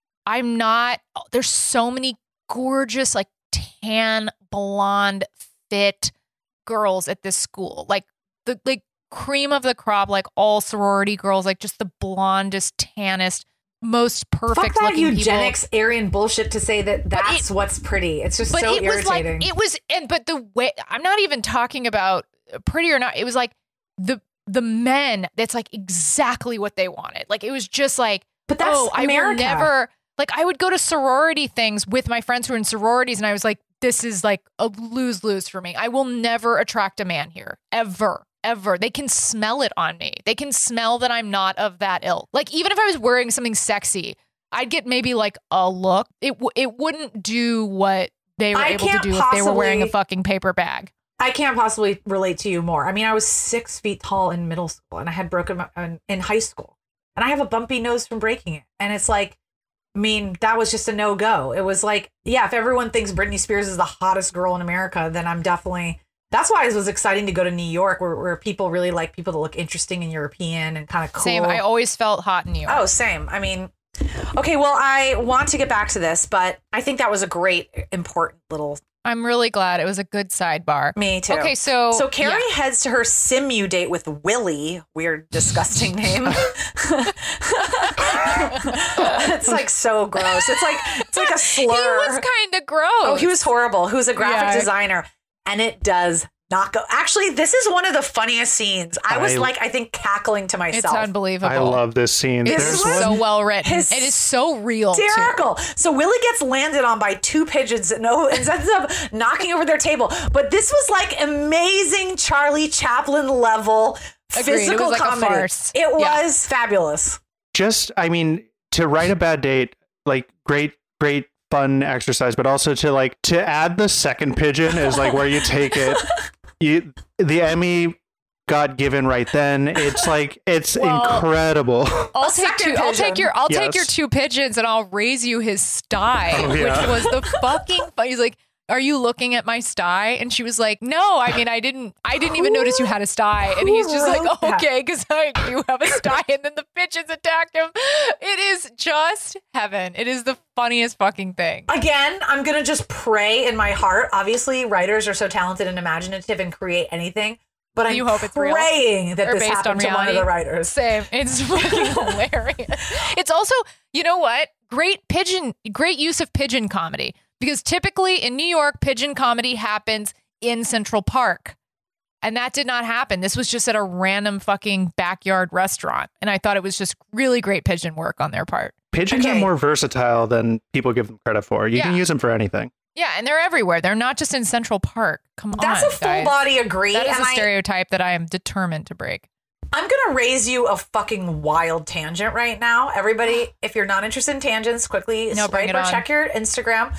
there's so many gorgeous, like tan, blonde, fit girls at this school, like the cream of the crop, like all sorority girls, like just the blondest, tannest, most perfect Fuck that looking eugenics people. Aryan bullshit to say that's what's pretty. It's just so irritating. But the way, I'm not even talking about pretty or not. It was like the men, that's like exactly what they wanted. Like it was just like, but that's America. I will never, like I would go to sorority things with my friends who are in sororities and I was like, this is like a lose-lose for me. I will never attract a man here, ever. They can smell it on me. They can smell that I'm not of that ilk. Like, even if I was wearing something sexy, I'd get maybe like a look. It wouldn't do what they were able to do if they were wearing a fucking paper bag. I can't possibly relate to you more. I mean, I was 6 feet tall in middle school and I had broken in high school. And I have a bumpy nose from breaking it. And it's like, I mean, that was just a no-go. It was like, yeah, if everyone thinks Britney Spears is the hottest girl in America, then I'm definitely... That's why it was exciting to go to New York, where people really like people to look interesting and European and kind of cool. Same. I always felt hot in New York. Oh, same. I mean, Okay, well, I want to get back to this, but I think that was a great, important little... I'm really glad. It was a good sidebar. Me too. Okay, so Carrie heads to her simu date with Willie. Weird, disgusting name. It's like so gross. It's like a slur. He was kind of gross. Oh, he was horrible. Who's a graphic designer, and it does not go. Actually, this is one of the funniest scenes. I was I think cackling to myself. It's unbelievable. I love this scene. This is so well written. It is so real. Hysterical. So Willie gets landed on by 2 pigeons and ends up knocking over their table. But this was like amazing Charlie Chaplin level physical it was like comedy. A farce. It was fabulous. Just, I mean, to write a bad date, like great fun exercise, but also to add the second pigeon is like where you take it. The Emmy got given right then. It's like incredible. I'll take your 2 pigeons and I'll raise you his sty, which was the fucking. He's like, "Are you looking at my sty?" And she was like, "No, I mean, I didn't even notice you had a sty." And he's just like, "Oh, okay, because I do have a sty." And then the pigeons attack him. It is just heaven. It is the funniest fucking thing. Again, I'm going to just pray in my heart. Obviously, writers are so talented and imaginative and create anything. But I'm praying that this happened to one of the writers. Same. It's fucking hilarious. It's also, you know what? Great use of pigeon comedy. Because typically in New York, pigeon comedy happens in Central Park. And that did not happen. This was just at a random fucking backyard restaurant. And I thought it was just really great pigeon work on their part. Pigeons are more versatile than people give them credit for. You can use them for anything. Yeah, and they're everywhere. They're not just in Central Park. Come on, That's a full body agree. That is a stereotype that I am determined to break. I'm going to raise you a fucking wild tangent right now. Everybody, if you're not interested in tangents, quickly swipe or check your Instagram.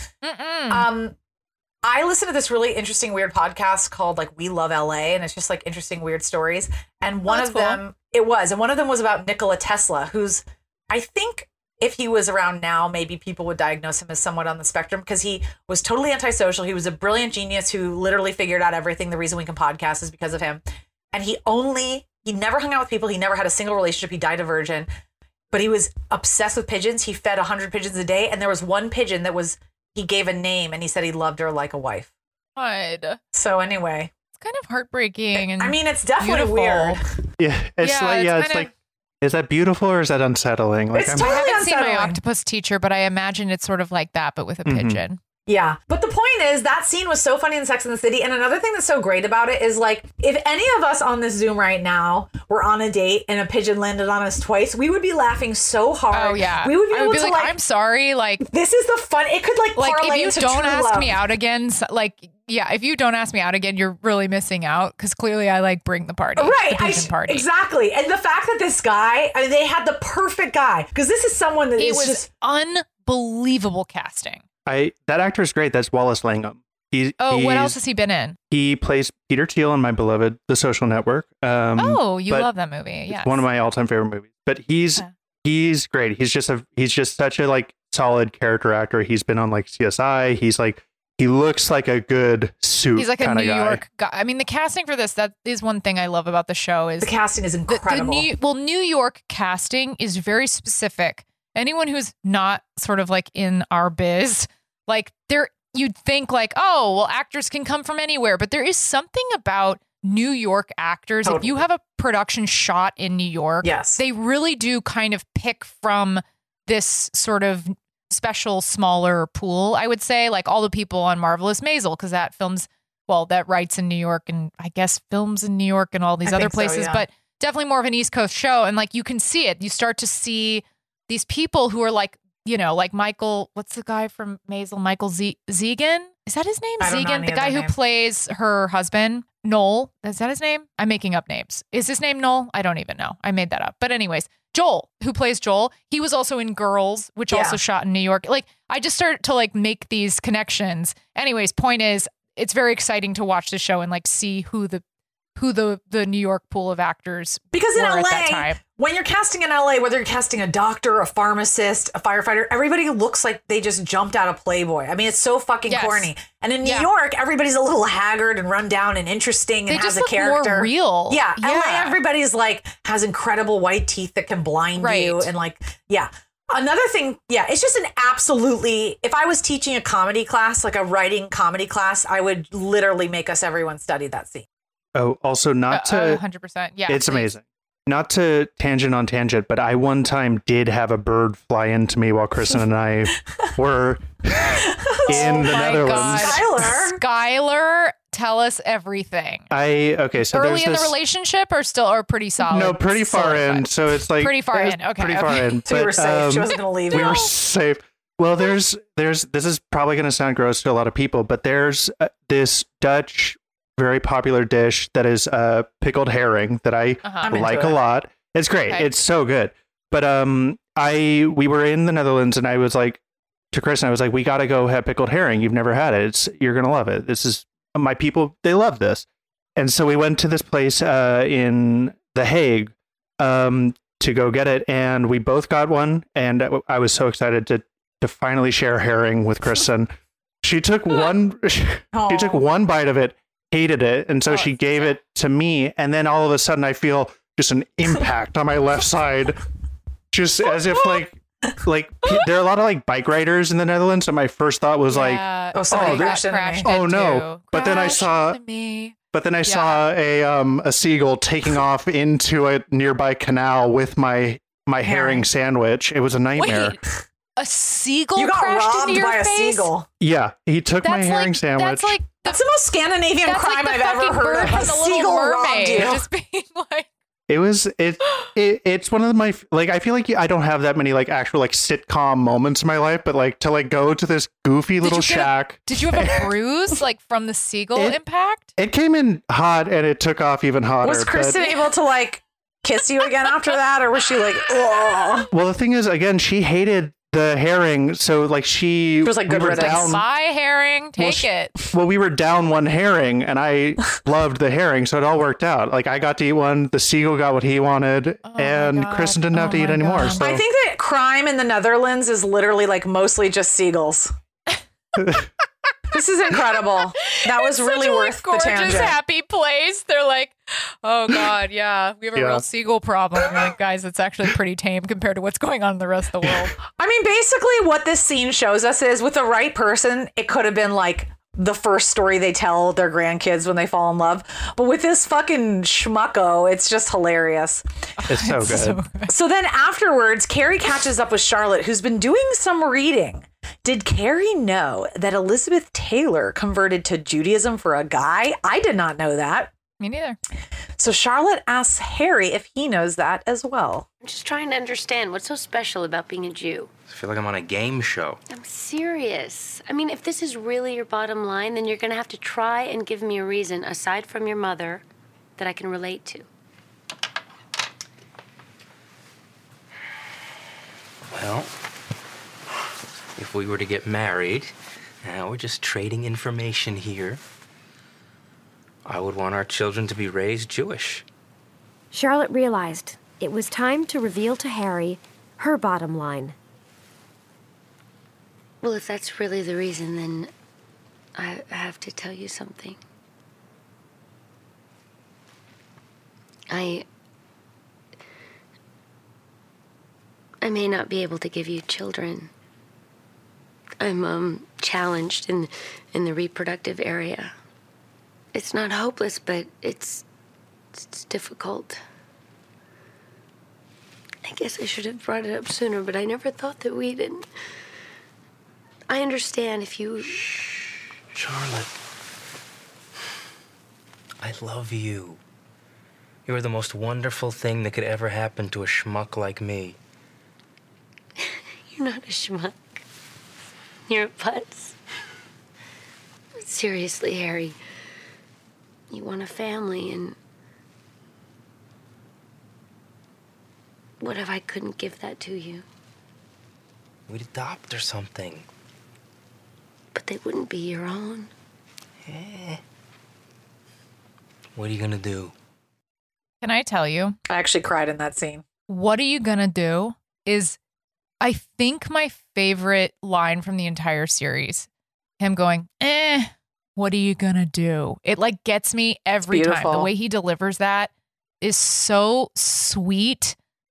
I listened to this really interesting, weird podcast called like We Love LA, and it's just like interesting, weird stories. And one of them was about Nikola Tesla, who's, I think, if he was around now, maybe people would diagnose him as somewhat on the spectrum because he was totally antisocial. He was a brilliant genius who literally figured out everything. The reason we can podcast is because of him. And he never hung out with people. He never had a single relationship. He died a virgin, but he was obsessed with pigeons. He fed 100 pigeons a day. And there was one pigeon he gave a name and he said he loved her like a wife. God. So anyway. It's kind of heartbreaking. And I mean, it's definitely weird. Yeah. It's like, is that beautiful or is that unsettling? Like, it's totally I haven't unsettling. seen My Octopus Teacher, but I imagine it's sort of like that, but with a pigeon. Yeah. But the point is that scene was so funny in Sex and the City. And another thing that's so great about it is like, if any of us on this Zoom right now were on a date and a pigeon landed on us twice, we would be laughing so hard. Oh, yeah. We would be able to like, I'm sorry. Like, this is the fun. It could like parlay if you into don't true ask love. me out again, if you don't ask me out again, you're really missing out because clearly I like bring the party. Right. The pigeon party. Exactly. And the fact that this guy, I mean, they had the perfect guy because this is someone that is just unbelievable casting. That actor is great. That's Wallace Langham. What else has he been in? He plays Peter Thiel in my beloved The Social Network. You love that movie. Yeah, it's one of my all-time favorite movies. But he's great. He's just such a like solid character actor. He's been on like CSI. He looks like a good suit. He's like a New York guy. I mean, the casting for this, that is one thing I love about the show is the casting is incredible. New York casting is very specific. Anyone who's not sort of like in our biz, like you'd think like, oh, well, actors can come from anywhere. But there is something about New York actors. Totally. If you have a production shot in New York, yes, they really do kind of pick from this sort of special, smaller pool, I would say, like all the people on Marvelous Maisel, because that writes in New York and I guess films in New York and all these other places, but definitely more of an East Coast show. And like, you can see it. You start to see these people who are like, you know, like Michael, what's the guy from Maisel? Michael Zegan? Is that his name? Zegan? The guy who plays her husband, Noel. Is that his name? I'm making up names. Is his name Noel? I don't even know. I made that up. But anyways, Joel, who plays Joel, he was also in Girls, which also shot in New York. Like, I just started to like make these connections. Anyways, point is, it's very exciting to watch the show and like see who the New York pool of actors because in were LA, at that time. When you're casting in LA, whether you're casting a doctor, a pharmacist, a firefighter, everybody looks like they just jumped out of Playboy. I mean, it's so fucking corny. And in New York, everybody's a little haggard and run down and interesting and has a character. More real. Yeah. LA, everybody's like has incredible white teeth that can blind you and like, yeah. Another thing, it's just an absolutely, if I was teaching a comedy class, like a writing comedy class, I would literally make us everyone study that scene. Oh, also not to 100%. Yeah. It's amazing. Not to tangent on tangent, but I one time did have a bird fly into me while Kristen and I were in the Netherlands. Skylar, tell us everything. So early in the relationship or pretty solid? No, pretty far in. So it's like pretty far in. Okay. Pretty far in. So we were safe. She wasn't going to leave. We were safe. Well, there's this is probably going to sound gross to a lot of people, but there's this Dutch very popular dish that is pickled herring that I like a lot. It's great. Okay. It's so good. But we were in the Netherlands and I was like to Kristen, I was like, we got to go have pickled herring. You've never had it. You're going to love it. This is my people. They love this. And so we went to this place in The Hague to go get it. And we both got one. And I was so excited to finally share herring with Kristen. She took one bite of it, hated it, and so she gave it to me, and then all of a sudden I feel just an impact on my left side, just as if like there are a lot of like bike riders in the Netherlands, and my first thought was like, oh no, but then I saw a seagull taking off into a nearby canal with my herring sandwich. It was a nightmare. Wait. A seagull you got crashed robbed into your by face? a seagull. Yeah, he took my herring sandwich. That's the most Scandinavian crime I've ever heard of. A seagull robbed you. Just being like, it's one of my like. I feel like I don't have that many like actual like sitcom moments in my life, but like to like go to this goofy little shack. Did you have a bruise like from the seagull impact? It came in hot and it took off even hotter. Was Kristen able to like kiss you again after that, or was she like, oh? Well, the thing is, again, she hated the herring, so like she was like, good riddance. Bye, herring, take it. Well, we were down one herring, and I loved the herring, so it all worked out. Like I got to eat one, the seagull got what he wanted, and Kristen didn't have to eat anymore. So. I think that crime in the Netherlands is literally like mostly just seagulls. This is incredible. That was really worth the tangent. Gorgeous, happy place. They're like, oh God, yeah, we have a real seagull problem. You're like, guys, it's actually pretty tame compared to what's going on in the rest of the world. I mean, basically what this scene shows us is with the right person, it could have been like the first story they tell their grandkids when they fall in love. But with this fucking schmucko, it's just hilarious. It's so good. So then afterwards, Carrie catches up with Charlotte, who's been doing some reading. Did Carrie know that Elizabeth Taylor converted to Judaism for a guy? I did not know that. Me neither. So Charlotte asks Harry if he knows that as well. I'm just trying to understand what's so special about being a Jew. I feel like I'm on a game show. I'm serious. I mean, if this is really your bottom line, then you're going to have to try and give me a reason, aside from your mother, that I can relate to. Well, if we were to get married, now we're just trading information here. I would want our children to be raised Jewish. Charlotte realized it was time to reveal to Harry her bottom line. Well, if that's really the reason, then I have to tell you something. I may not be able to give you children. I'm challenged in the reproductive area. It's not hopeless, but it's difficult. I guess I should have brought it up sooner, but I never thought that we didn't. I understand if you... Shh, Charlotte. I love you. You're the most wonderful thing that could ever happen to a schmuck like me. You're not a schmuck. You're a putz. Seriously, Harry. You want a family, and... what if I couldn't give that to you? We'd adopt or something. But they wouldn't be your own. What are you gonna do? Can I tell you? I actually cried in that scene. What are you gonna do is, I think, my favorite line from the entire series. Him going, what are you gonna do? It like gets me every time. The way he delivers that is so sweet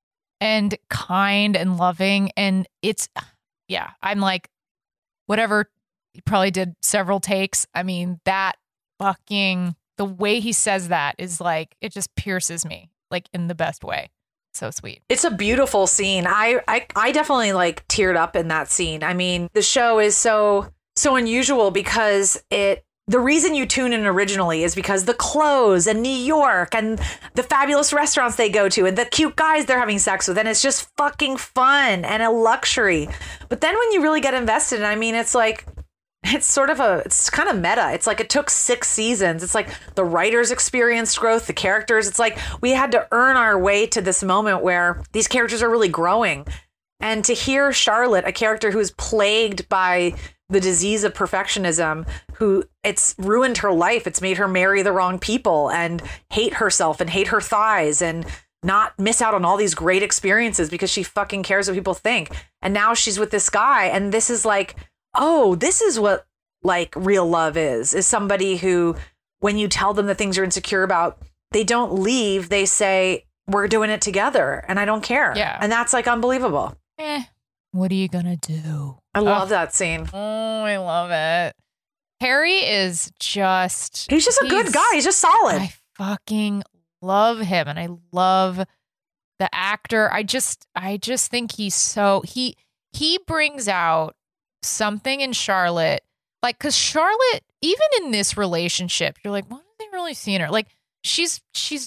and kind and loving. And it's, yeah, I'm like, whatever, he probably did several takes. I mean, that fucking, the way he says that is like, it just pierces me, like in the best way. So sweet. It's a beautiful scene. I definitely like teared up in that scene. I mean, the show is so unusual because the reason you tune in originally is because the clothes and New York and the fabulous restaurants they go to and the cute guys they're having sex with. And it's just fucking fun and a luxury. But then when you really get invested, I mean, it's like, it's kind of meta. It's like it took 6 seasons. It's like the writers experienced growth, the characters. It's like we had to earn our way to this moment where these characters are really growing. And to hear Charlotte, a character who's plagued by the disease of perfectionism, who it's ruined her life. It's made her marry the wrong people and hate herself and hate her thighs and not miss out on all these great experiences because she fucking cares what people think. And now she's with this guy. And this is like, oh, this is what like real love is somebody who, when you tell them the things you're insecure about, they don't leave. They say, we're doing it together and I don't care. Yeah. And that's like unbelievable. What are you going to do? I love that scene. Oh, I love it. Harry is just... He's just a good guy. He's just solid. I fucking love him. And I love the actor. I just think he's so... He brings out something in Charlotte, like, because Charlotte, even in this relationship, you're like, what have they really seen her? Like, she's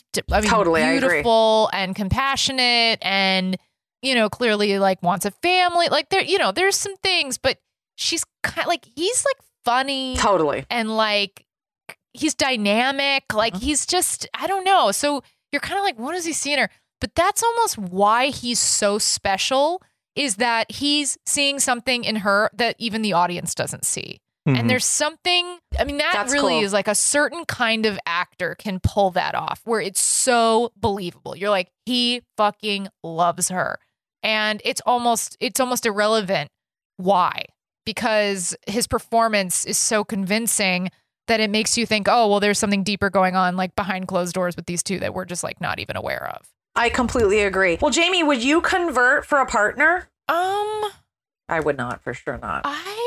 I mean, totally beautiful and compassionate and, you know, clearly like wants a family. Like there, you know, there's some things, but she's kind of like, he's like funny. Totally. And like, he's dynamic. Like he's just, I don't know. So you're kind of like, what has he seen her? But that's almost why he's so special, is that he's seeing something in her that even the audience doesn't see. Mm-hmm. And there's something, I mean, that's really cool. Is like a certain kind of actor can pull that off where it's so believable. You're like, he fucking loves her. And it's almost irrelevant why, because his performance is so convincing that it makes you think, oh, well, there's something deeper going on like behind closed doors with these two that we're just like not even aware of. I completely agree. Well, Jamie, would you convert for a partner? I would not, for sure not.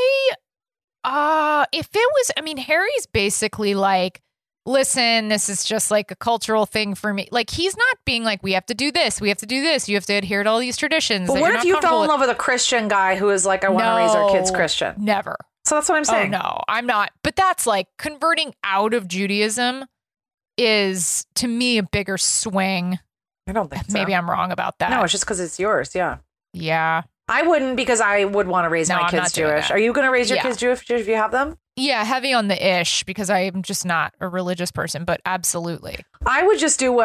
If it was, I mean, Harry's basically like, listen, this is just like a cultural thing for me. Like, he's not being like, we have to do this, you have to adhere to all these traditions. But what if you fell in love with a Christian guy who is like, I want to raise our kids Christian? Never. So that's what I'm saying. Oh, no, I'm not. But that's like converting out of Judaism is, to me, a bigger swing. I don't think so. Maybe I'm wrong about that. No, it's just because it's yours. Yeah. Yeah. I wouldn't, because I would want to raise my kids Jewish. Are you going to raise your kids Jewish if you have them? Yeah, heavy on the ish, because I'm just not a religious person, but absolutely. I would just do what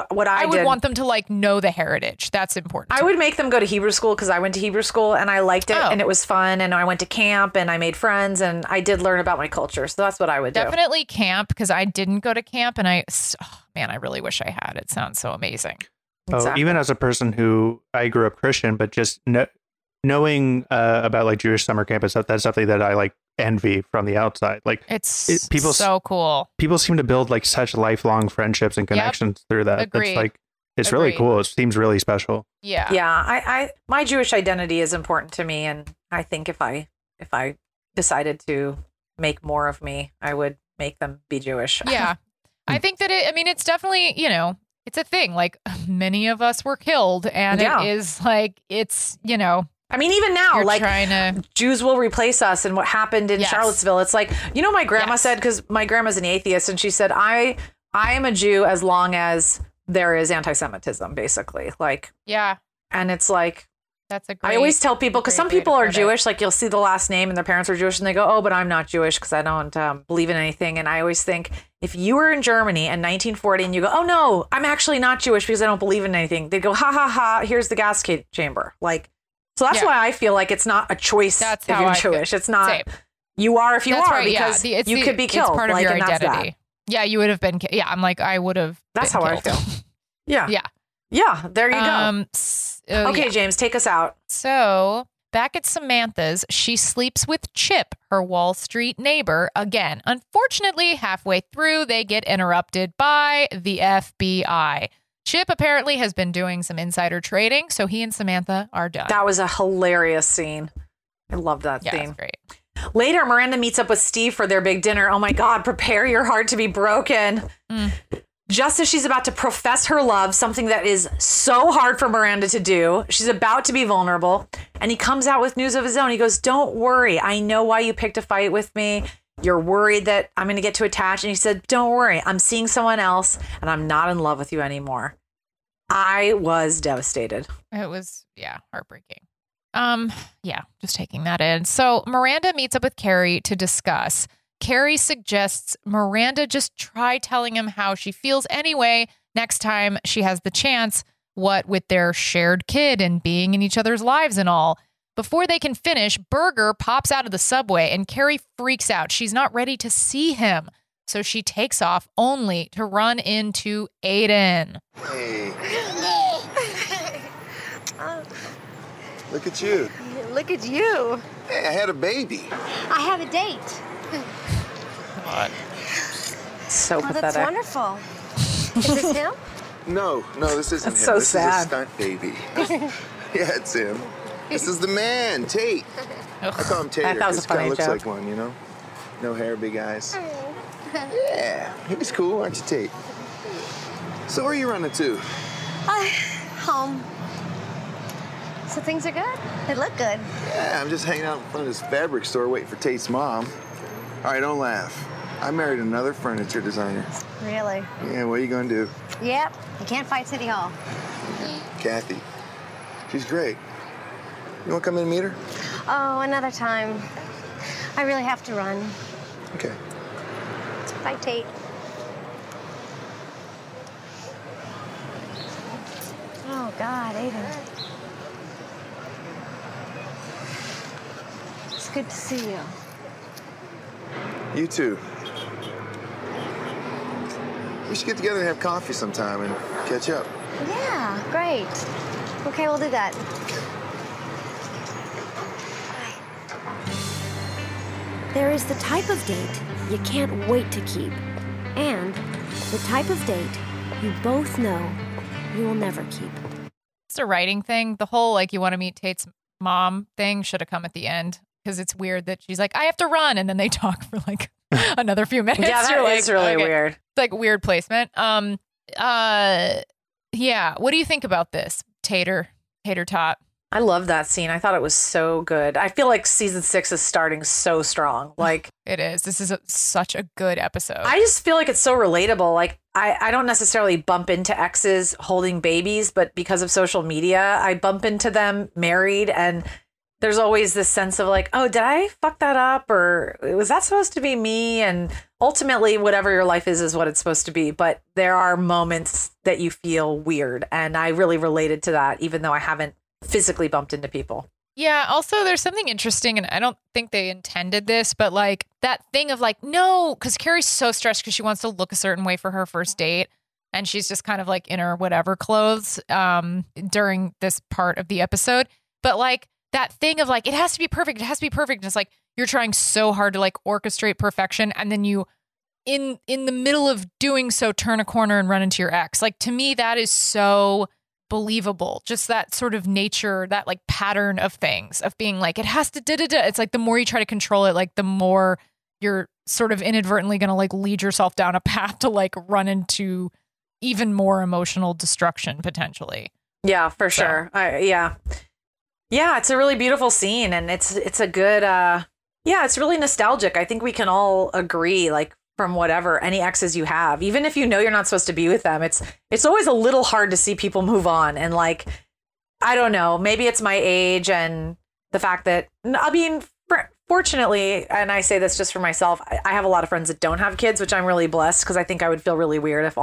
I did. I would want them to like know the heritage. That's important. I would make them go to Hebrew school, because I went to Hebrew school and I liked it and it was fun, and I went to camp and I made friends and I did learn about my culture. So that's what I would do. Definitely camp, because I didn't go to camp and I really wish I had. It sounds so amazing. Exactly. Even as a person who I grew up Christian, but just knowing about like Jewish summer camp and stuff, that's something that I like envy from the outside. Like people so cool. People seem to build like such lifelong friendships and connections through that. Agreed. That's like, it's really cool. It seems really special. Yeah. Yeah. I my Jewish identity is important to me. And I think if I decided to make more of me, I would make them be Jewish. Yeah. I think that it's definitely, you know, it's a thing. Like, many of us were killed, and it is like, it's, you know, I mean, even now, like, Jews will replace us. And what happened in Charlottesville, it's like, you know, my grandma said, because my grandma's an atheist, and she said, I am a Jew as long as there is anti-Semitism, basically. Like, yeah. And it's like, that's a great, I always tell people, because some people are Jewish, like you'll see the last name and their parents are Jewish and they go, oh, but I'm not Jewish because I don't believe in anything. And I always think, if you were in Germany in 1940 and you go, oh no, I'm actually not Jewish because I don't believe in anything, they'd go, ha ha ha, here's the gas chamber. Like, so that's why I feel like it's not a choice if you're Jewish. It's not, Same. You are if you are, because you could be killed. It's part of like, your and identity. Yeah, you would have been. Yeah, I'm like, I would have. That's how killed. I feel. Yeah. Yeah. Yeah. There you go. Okay, James, take us out. So back at Samantha's, she sleeps with Chip, her Wall Street neighbor, again. Unfortunately, halfway through, they get interrupted by the FBI. Chip apparently has been doing some insider trading, so he and Samantha are done. That was a hilarious scene. I love that scene. It's great. Later, Miranda meets up with Steve for their big dinner. Oh my God, prepare your heart to be broken. Just as she's about to profess her love, something that is so hard for Miranda to do, she's about to be vulnerable, and he comes out with news of his own. He goes, don't worry. I know why you picked a fight with me. You're worried that I'm going to get too attached. And he said, don't worry. I'm seeing someone else, and I'm not in love with you anymore. I was devastated. It was, heartbreaking. Just taking that in. So Miranda meets up with Carrie to discuss. Carrie suggests Miranda just try telling him how she feels anyway next time she has the chance, what with their shared kid and being in each other's lives and all. Before they can finish, Berger pops out of the subway and Carrie freaks out. She's not ready to see him. So she takes off only to run into Aiden. Hey. Look at you. Look at you. Hey, I had a baby. I have a date. God. So pathetic. pathetic. That's wonderful. Is this him? No, this isn't That's him. so This sad. is a stunt baby. Yeah, it's him. This is the man, Tate. I call him Tater That was a because he kind funny of looks joke. like one, you know? No hair, big eyes. Yeah, he's cool, aren't you, Tate? So where are you running to? Home. So things are good? They look good. Yeah, I'm just hanging out in front of this fabric store waiting for Tate's mom. All right, don't laugh. I married another furniture designer. Really? Yeah, what are you gonna do? Yep. You can't fight City Hall. Kathy. She's great. You wanna come in and meet her? Oh, another time. I really have to run. Okay. Bye, Tate. Oh, God, Aiden. It's good to see you. You too. We should get together and have coffee sometime and catch up. Yeah, great. Okay, we'll do that. There is the type of date you can't wait to keep, and the type of date you both know you will never keep. It's a writing thing. The whole, like, you want to meet Tate's mom thing should have come at the end, because it's weird that she's like, I have to run. And then they talk for like another few minutes. Yeah, that is really weird. It's like weird placement. Yeah. What do you think about this? Tater Tot. I love that scene. I thought it was so good. I feel like season 6 is starting so strong. Like it is. This is such a good episode. I just feel like it's so relatable. Like I don't necessarily bump into exes holding babies, but because of social media, I bump into them married, and there's always this sense of like, oh, did I fuck that up? Or was that supposed to be me? And ultimately, whatever your life is what it's supposed to be. But there are moments that you feel weird. And I really related to that, even though I haven't physically bumped into people. Yeah. Also, there's something interesting, and I don't think they intended this, but like that thing of like, no, because Carrie's so stressed because she wants to look a certain way for her first date. And she's just kind of like in her whatever clothes during this part of the episode. But like that thing of like, it has to be perfect. It has to be perfect. And it's like, you're trying so hard to like orchestrate perfection. And then you in the middle of doing so, turn a corner and run into your ex. Like to me, that is so believable. Just that sort of nature, that like pattern of things of being like, it has to da-da-da. It's like the more you try to control it, like the more you're sort of inadvertently going to like lead yourself down a path to like run into even more emotional destruction potentially. Yeah, for sure. Yeah, it's a really beautiful scene, and it's a good, it's really nostalgic. I think we can all agree, like from whatever, any exes you have, even if you know you're not supposed to be with them, it's always a little hard to see people move on. And like, I don't know, maybe it's my age and the fact that, I mean, fortunately, and I say this just for myself, I have a lot of friends that don't have kids, which I'm really blessed, because I think I would feel really weird if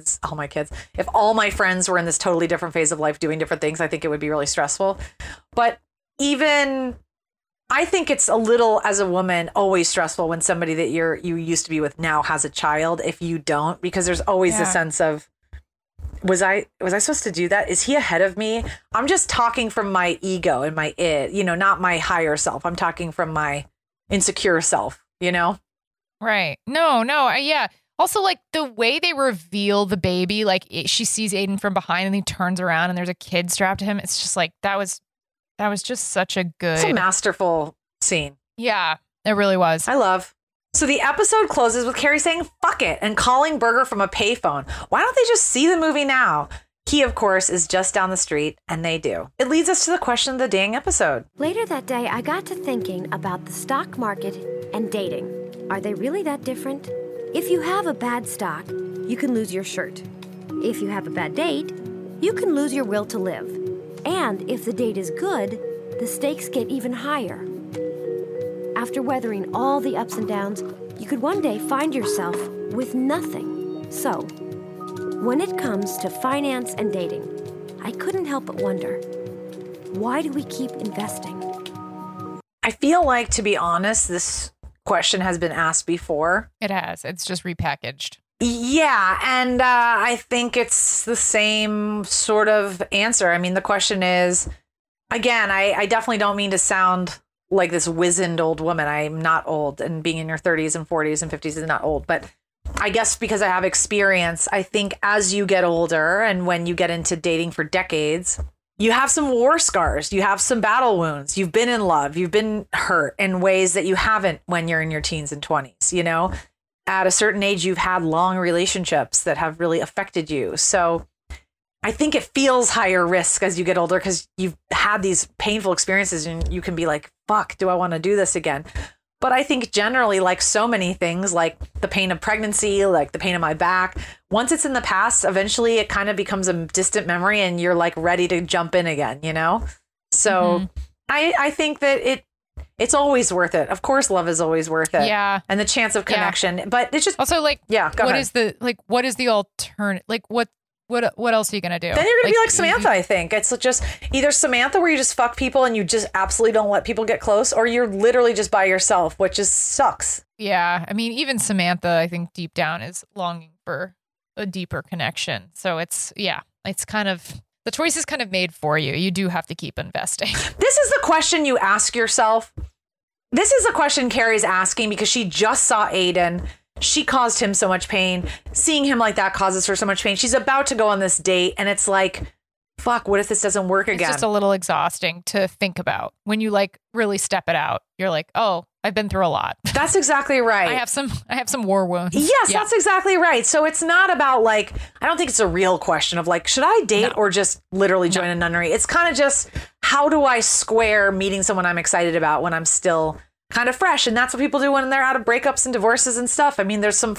if all my friends were in this totally different phase of life doing different things. I think it would be really stressful. But even I think it's a little, as a woman, always stressful when somebody that you used to be with now has a child if you don't, because there's always a sense of, was I supposed to do that? Is he ahead of me? I'm just talking from my ego and my id, not my higher self. I'm talking from my insecure self, Right. No. Yeah. Also, like the way they reveal the baby, like she sees Aiden from behind and he turns around and there's a kid strapped to him. It's just like that was just such a good, it's a masterful scene. Yeah, it really was. I love. So the episode closes with Carrie saying "fuck it" and calling Berger from a payphone. Why don't they just see the movie now? He, of course, is just down the street, and they do. It leads us to the question of the dang episode. Later that day, I got to thinking about the stock market and dating. Are they really that different? If you have a bad stock, you can lose your shirt. If you have a bad date, you can lose your will to live. And if the date is good, the stakes get even higher. After weathering all the ups and downs, you could one day find yourself with nothing. So, when it comes to finance and dating, I couldn't help but wonder, why do we keep investing? I feel like, to be honest, this question has been asked before. It has. It's just repackaged. Yeah, and I think it's the same sort of answer. I mean, the question is, again, I definitely don't mean to sound like this wizened old woman. I'm not old, and being in your 30s and 40s and 50s is not old, but I guess because I have experience, I think as you get older and when you get into dating for decades, you have some war scars, you have some battle wounds, you've been in love, you've been hurt in ways that you haven't when you're in your teens and 20s, you know? At a certain age, you've had long relationships that have really affected you. So I think it feels higher risk as you get older because you've had these painful experiences and you can be like, fuck, do I want to do this again? But I think generally, like so many things, like the pain of pregnancy, like the pain in my back, once it's in the past, eventually it kind of becomes a distant memory and you're like ready to jump in again, you know? So I think that it's always worth it. Of course, love is always worth it. Yeah. And the chance of connection. But it's just also like, yeah, go what ahead. What is the alternative? Like what else are you going to do? Then you're going to be like Samantha, I think. It's just either Samantha where you just fuck people and you just absolutely don't let people get close, or you're literally just by yourself, which just sucks. Yeah. I mean, even Samantha, I think deep down is longing for a deeper connection. So it's kind of, the choice is kind of made for you. You do have to keep investing. This is the question you ask yourself. This is a question Carrie's asking because she just saw Aiden. She caused him so much pain. Seeing him like that causes her so much pain. She's about to go on this date and it's like, fuck, what if this doesn't work again? It's just a little exhausting to think about. When you like really step it out, you're like, oh, I've been through a lot. That's exactly right. I have some war wounds. Yes, that's exactly right. So it's not about like, I don't think it's a real question of like, should I date or just literally join a nunnery? It's kind of just, how do I square meeting someone I'm excited about when I'm still kind of fresh? And that's what people do when they're out of breakups and divorces and stuff. I mean, there's a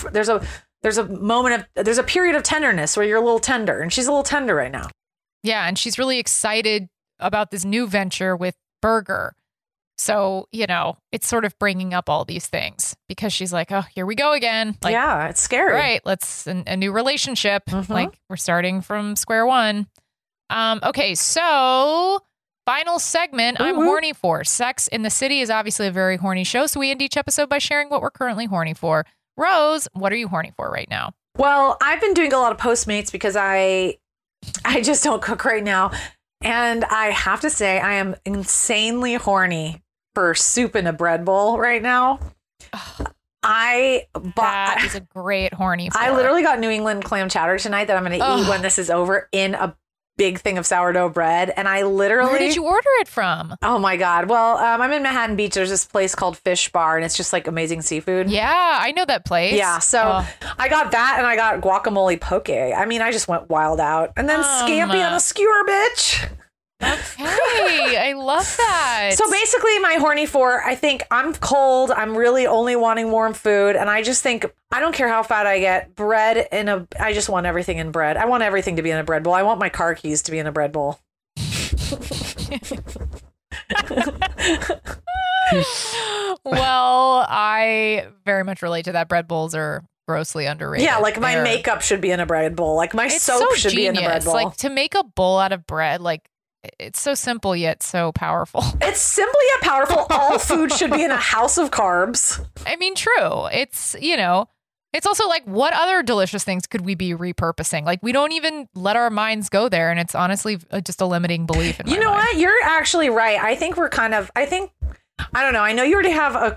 period of tenderness where you're a little tender, and she's a little tender right now. Yeah. And she's really excited about this new venture with Berger. So, you know, it's sort of bringing up all these things because she's like, oh, here we go again. Like, yeah, it's scary. Right. Let's a new relationship. Like we're starting from square one. Okay. So final segment. I'm horny for. Sex in the City is obviously a very horny show. So we end each episode by sharing what we're currently horny for. Rose, what are you horny for right now? Well, I've been doing a lot of Postmates because I just don't cook right now. And I have to say, I am insanely horny for soup in a bread bowl right now. That is a great horny for. I literally got New England clam chowder tonight that I'm going to eat when this is over in a big thing of sourdough bread. And I literally... Where did you order it from? Oh my God. Well, I'm in Manhattan Beach. There's this place called Fish Bar and it's just like amazing seafood. Yeah, I know that place. Yeah. So I got that and I got guacamole poke. I mean, I just went wild out. And then scampi on a skewer, bitch. Okay, I love that. So basically my horny for, I think I'm cold. I'm really only wanting warm food. And I just think, I don't care how fat I get, bread I just want everything in bread. I want everything to be in a bread bowl. I want my car keys to be in a bread bowl. Well, I very much relate to that. Bread bowls are grossly underrated. Yeah, like my makeup should be in a bread bowl. Like my soap should be in a bread bowl. Like to make a bowl out of bread, like it's so simple yet so powerful. It's simple yet powerful. All food should be in a house of carbs. I mean, true. It's, you know, it's also like, what other delicious things could we be repurposing? Like, we don't even let our minds go there. And it's honestly just a limiting belief in my mind. What? You're actually right. I think I don't know. I know you already have a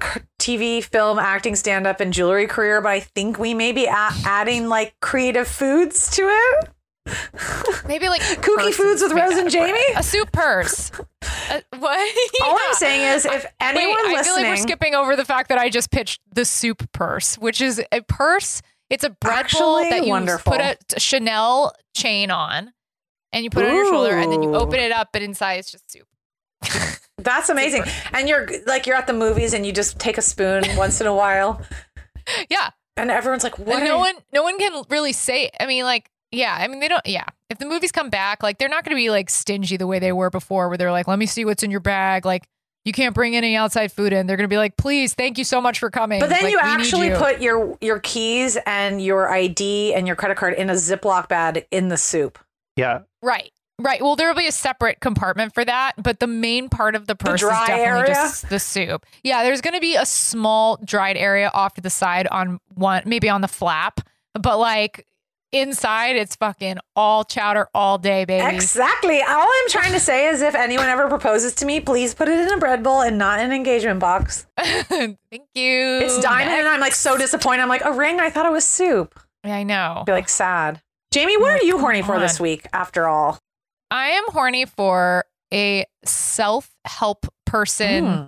TV, film, acting, stand-up, and jewelry career, but I think we may be adding like creative foods to it. Maybe like kooky foods with Rose and Jamie? A soup purse. What? All I'm saying is if anyone listening... I feel like we're skipping over the fact that I just pitched the soup purse, which is a purse. It's a bread bowl that you put a Chanel chain on and you put it on your shoulder and then you open it up, but inside it's just soup. That's amazing. And you're at the movies and you just take a spoon once in a while. Yeah. And everyone's like, what? And no one can really say, I mean, like, yeah, I mean, they don't, yeah. If the movies come back, like, they're not going to be, like, stingy the way they were before, where they're like, let me see what's in your bag. Like, you can't bring any outside food in. They're going to be like, please, thank you so much for coming. But then like, you actually put your keys and your ID and your credit card in a Ziploc bag in the soup. Yeah. Right. Well, there will be a separate compartment for that, but the main part of the purse is definitely area? just the soup. Yeah, there's going to be a small dried area off to the side on one, maybe on the flap, but like... inside, it's fucking all chowder all day, baby. Exactly. All I'm trying to say is if anyone ever proposes to me, please put it in a bread bowl and not in an engagement box. Thank you. It's diamond and I'm like so disappointed. I'm like, a ring? I thought it was soup. Yeah, I know. I'd be like sad. Jamie, what are you horny for this week after all? I am horny for a self-help person.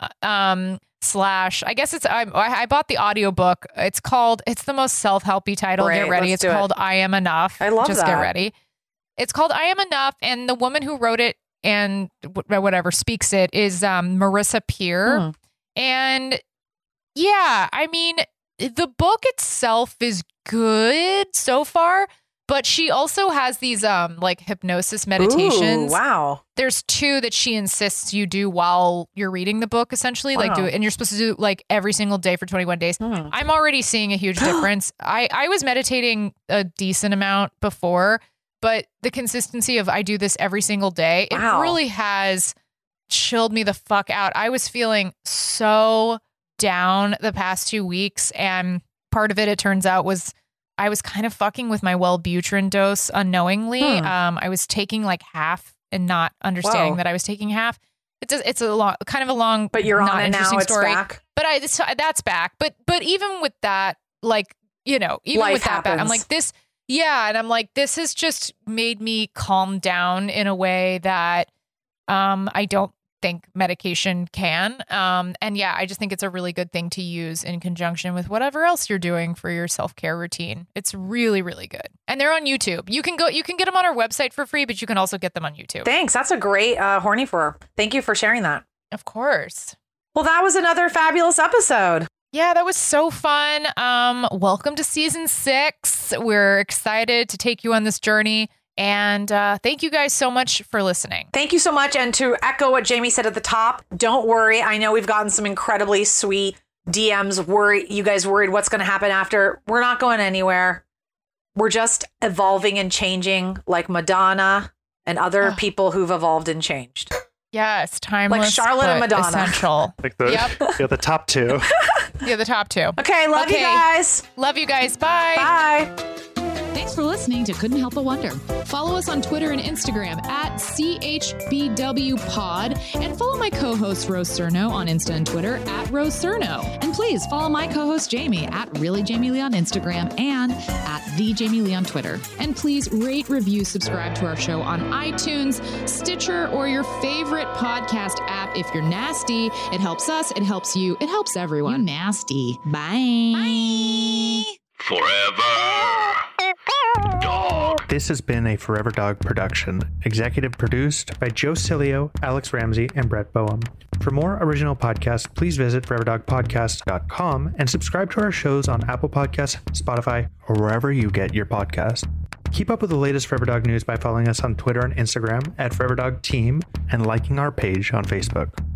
Slash, I guess it's, I bought the audiobook. It's the most self-helpy title. Great, get ready. It's called I Am Enough. I love Just that. get ready. It's called I Am Enough. And the woman who wrote it and whatever speaks it is Marissa Peer. And yeah, I mean, the book itself is good so far. But she also has these like hypnosis meditations. Ooh, wow. There's 2 that she insists you do while you're reading the book, essentially. Wow. Like do it, and you're supposed to do like every single day for 21 days. I'm already seeing a huge difference. I was meditating a decent amount before, but the consistency of I do this every single day, it really has chilled me the fuck out. I was feeling so down the past 2 weeks, and part of it turns out, was I was kind of fucking with my Wellbutrin dose unknowingly. I was taking like half and not understanding that I was taking half. It's a long, kind of a long, but you're not on it interesting now. story. It's back. But that's back. But even with that, like, you know, even life with that happens. back, I'm like this. Yeah, and I'm like, this has just made me calm down in a way that I don't think medication can. And yeah, I just think it's a really good thing to use in conjunction with whatever else you're doing for your self-care routine. It's really, really good. And they're on YouTube. You can get them on our website for free, but you can also get them on YouTube. Thanks. That's a great horny for her. Thank you for sharing that. Of course. Well, that was another fabulous episode. Yeah, that was so fun. Welcome to season 6. We're excited to take you on this journey. And thank you guys so much for listening. Thank you so much. And to echo what Jamie said at the top, don't worry. I know we've gotten some incredibly sweet DMs. You guys worried what's going to happen after. We're not going anywhere. We're just evolving and changing like Madonna and other people who've evolved and changed. Yes, timeless. Like Charlotte and Madonna. Essential. Like the top 2. Yeah, the top 2. Okay, love you guys. Love you guys. Bye. Bye. Thanks for listening to Couldn't Help But Wonder. Follow us on Twitter and Instagram at CHBWPod, and follow my co-host Rose Cerno on Insta and Twitter at Rose Cerno. And please follow my co-host Jamie at Really Jamie Lee on Instagram and at The Jamie Lee on Twitter. And please rate, review, subscribe to our show on iTunes, Stitcher, or your favorite podcast app. If you're nasty, it helps us, it helps you, it helps everyone. You nasty. Bye. Bye. Forever Dog. This has been a Forever Dog production, executive produced by Joe Cilio, Alex Ramsey, and Brett Boehm. For more original podcasts, please visit foreverdogpodcast.com and subscribe to our shows on Apple Podcasts, Spotify, or wherever you get your podcasts. Keep up with the latest Forever Dog news by following us on Twitter and Instagram at Forever Dog Team and liking our page on Facebook.